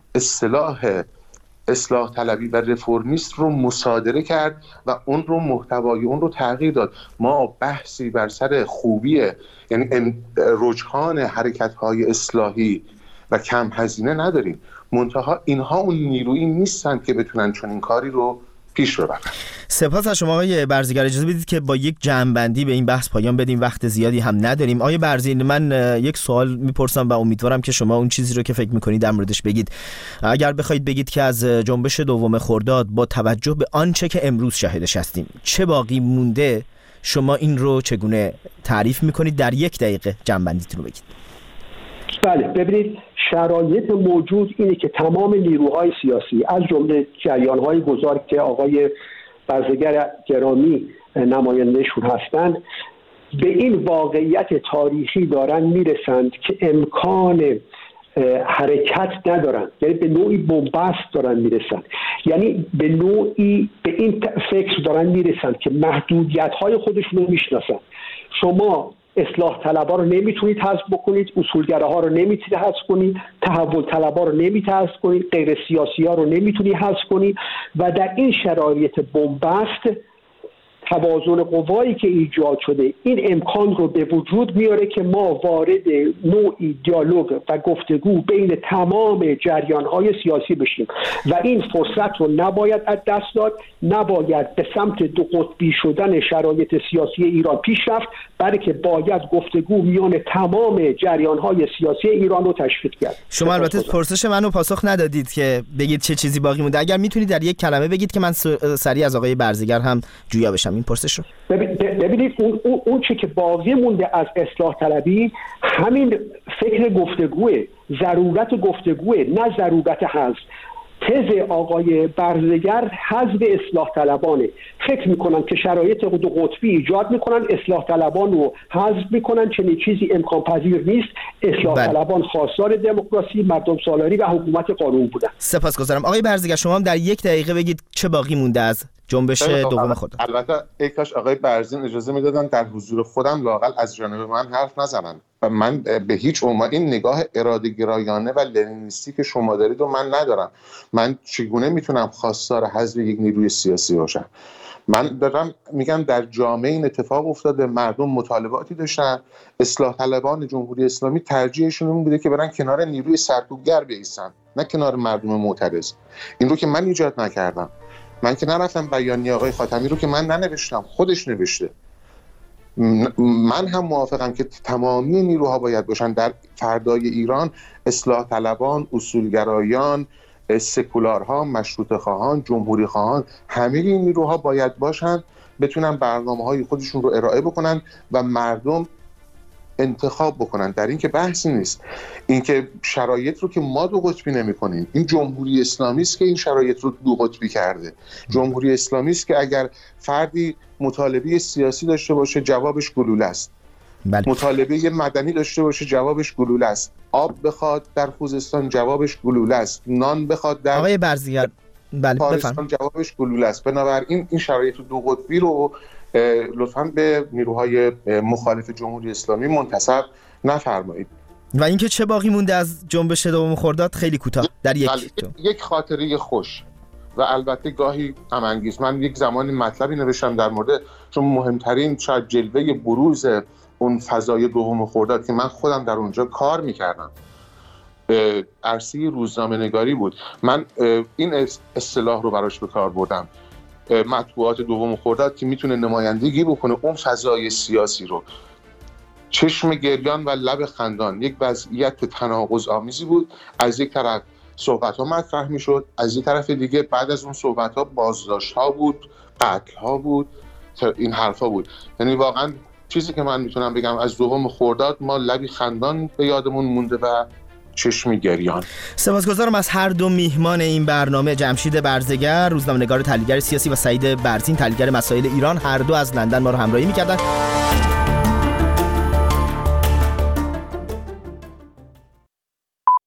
اصلاح طلبی و رفرمیست رو مصادره کرد و اون رو محتوای اون رو تغییر داد. ما بحثی بر سر خوبی یعنی رجحان حرکت‌های اصلاحی و کم هزینه نداریم. منتها اینها اون نیرویی نیستن که بتونن چون این کاری رو پیش ببرن. سپاس از شما آقای برزگر. اجازه بدید که با یک جمع‌بندی به این بحث پایان بدیم، وقت زیادی هم نداریم. آقای برزین، من یک سوال میپرسم و امیدوارم که شما اون چیزی رو که فکر میکنید در موردش بگید. اگر بخواید بگید که از جنبش دوم خرداد با توجه به آنچه که امروز شاهدش هستیم چه باقی مونده، شما این رو چگونه تعریف میکنید؟ در یک دقیقه جمع‌بندیتون رو بگید. بله، ببینید شرایط موجود اینه که تمام نیروهای سیاسی از جمله جریان‌های گذار که آقای برزگر گرامی نمایندهشون هستند به این واقعیت تاریخی دارن میرسند که امکان حرکت ندارن، یعنی به نوعی بن‌بست دارن میرسن، یعنی به نوعی به این فکر دارن میرسن که محدودیت‌های خودشون رو میشناسن. شما اصلاح طلبها رو نمیتونید حذف بکنید، اصولگراها رو نمیتونید حذف کنید، تحول طلبها رو نمیتونید حذف کنید، غیر سیاسی ها رو نمیتونید حذف کنید و در این شرایط بن‌بست توازن قوایی که ایجاد شده این امکان رو به وجود میاره که ما وارد نوعی دیالوگ و گفتگو بین تمام جریان‌های سیاسی بشیم و این فرصت رو نباید از دست داد، نباید به سمت دو قطبی شدن شرایط سیاسی ایران پیش رفت، بلکه باید گفتگو میان تمام جریان‌های سیاسی ایران رو تشویق کرد. شما البته پرسش منو پاسخ ندادید که بگید چه چیزی باقی مونده. اگر میتونید در یک کلمه بگید که من سریع از آقای برزگر هم جویا بشم این پرسش رو. ببینید اون چه که باقی مونده از اصلاح طلبی همین فکر گفتگوه، ضرورت گفتگوه، نه ضرورت حذف. تز آقای برزگر حذف اصلاح طلبانه. فکر میکنن که شرایط دو قطبی ایجاد میکنن، اصلاح طلبان رو حذف میکنن، چنین چیزی امکان پذیر نیست. اصلاح طلبان خواستار دموکراسی، مردم سالاری و حکومت قانون بودن. سپاسگزارم. آقای برزگر شما هم در یک دقیقه بگید چه باقی مونده از جنبش دوم خرداد. البته ای کاش آقای برزین اجازه میدادن در حضور خودم لااقل از جانب من حرف نزنن و من به هیچ عنوان این نگاه اراده گرایانه و لنینیستی که شما دارید و من ندارم. من چگونه میتونم خواستار حذف یک نیروی سیاسی باشم؟ من دارم میگم در جامعه این اتفاق افتاده، مردم مطالباتی داشتن، اصلاح طلبان جمهوری اسلامی ترجیحشون این بوده که برن کنار نیروی سرکوبگر بایستن، نه کنار مردم معترض. این رو که من ایجاد نکردم. من که نرفتم بیانیه آقای خاتمی رو که من ننوشتم، خودش نوشته. من هم موافقم که تمامی نیروها باید باشن در فردای ایران، اصلاح طلبان، اصولگرایان، سکولارها، مشروطه خواهان، جمهوری خواهان، همه این نیروها باید باشن، بتونن برنامه‌های خودشون رو ارائه بکنن و مردم انتخاب بکنن. در این که بحثی نیست. این که شرایط رو که ما دو قطبی نمی‌کنیم، این جمهوری اسلامی است که این شرایط رو دو قطبی کرده. جمهوری اسلامی است که اگر فردی مطالبه سیاسی داشته باشه جوابش گلوله است. مطالبه مدنی داشته باشه جوابش گلوله است. آب بخواد در خوزستان جوابش گلوله است. نان بخواد در آقای برزگر بله پاکستان جوابش گلوله است. بنابراین این شرایط دو قطبی رو لطفاً به نیروهای مخالف جمهوری اسلامی منتسب نفرمایید. و اینکه چه باقی مونده از جنبش دوم خرداد خیلی کوتاه در یک خاطره خوش و البته گاهی غم انگیز. من یک زمانی مطلبی نوشتم در مورد چون مهمترین شاید جلوه بروز اون فضای دوم خرداد که من خودم در اونجا کار میکردم عرصه روزنامه‌نگاری بود. من این اصطلاح رو براش به کار بردم، مطبوعات دوم خرداد که میتونه نمایندگی بکنه اون فضای سیاسی رو. چشم گریان و لب خندان، یک وضعیت تناقض آمیزی بود. از یک طرف صحبت‌ها مطرح می‌شد، از یک طرف دیگه بعد از اون صحبت‌ها بازداشت‌ها بود، قتل‌ها بود، این حرفا بود. یعنی واقعا چیزی که من میتونم بگم از دوم خرداد ما لبی خندان به یادمون مونده و چشمی گریان. سپاسگزارم از هر دو میهمان این برنامه، جمشید برزگر روزنامه‌نگار تحلیلگر سیاسی و سعید برزین تحلیلگر مسائل ایران، هر دو از لندن ما رو همراهی می‌کردن.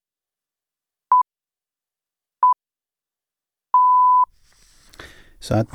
ساعت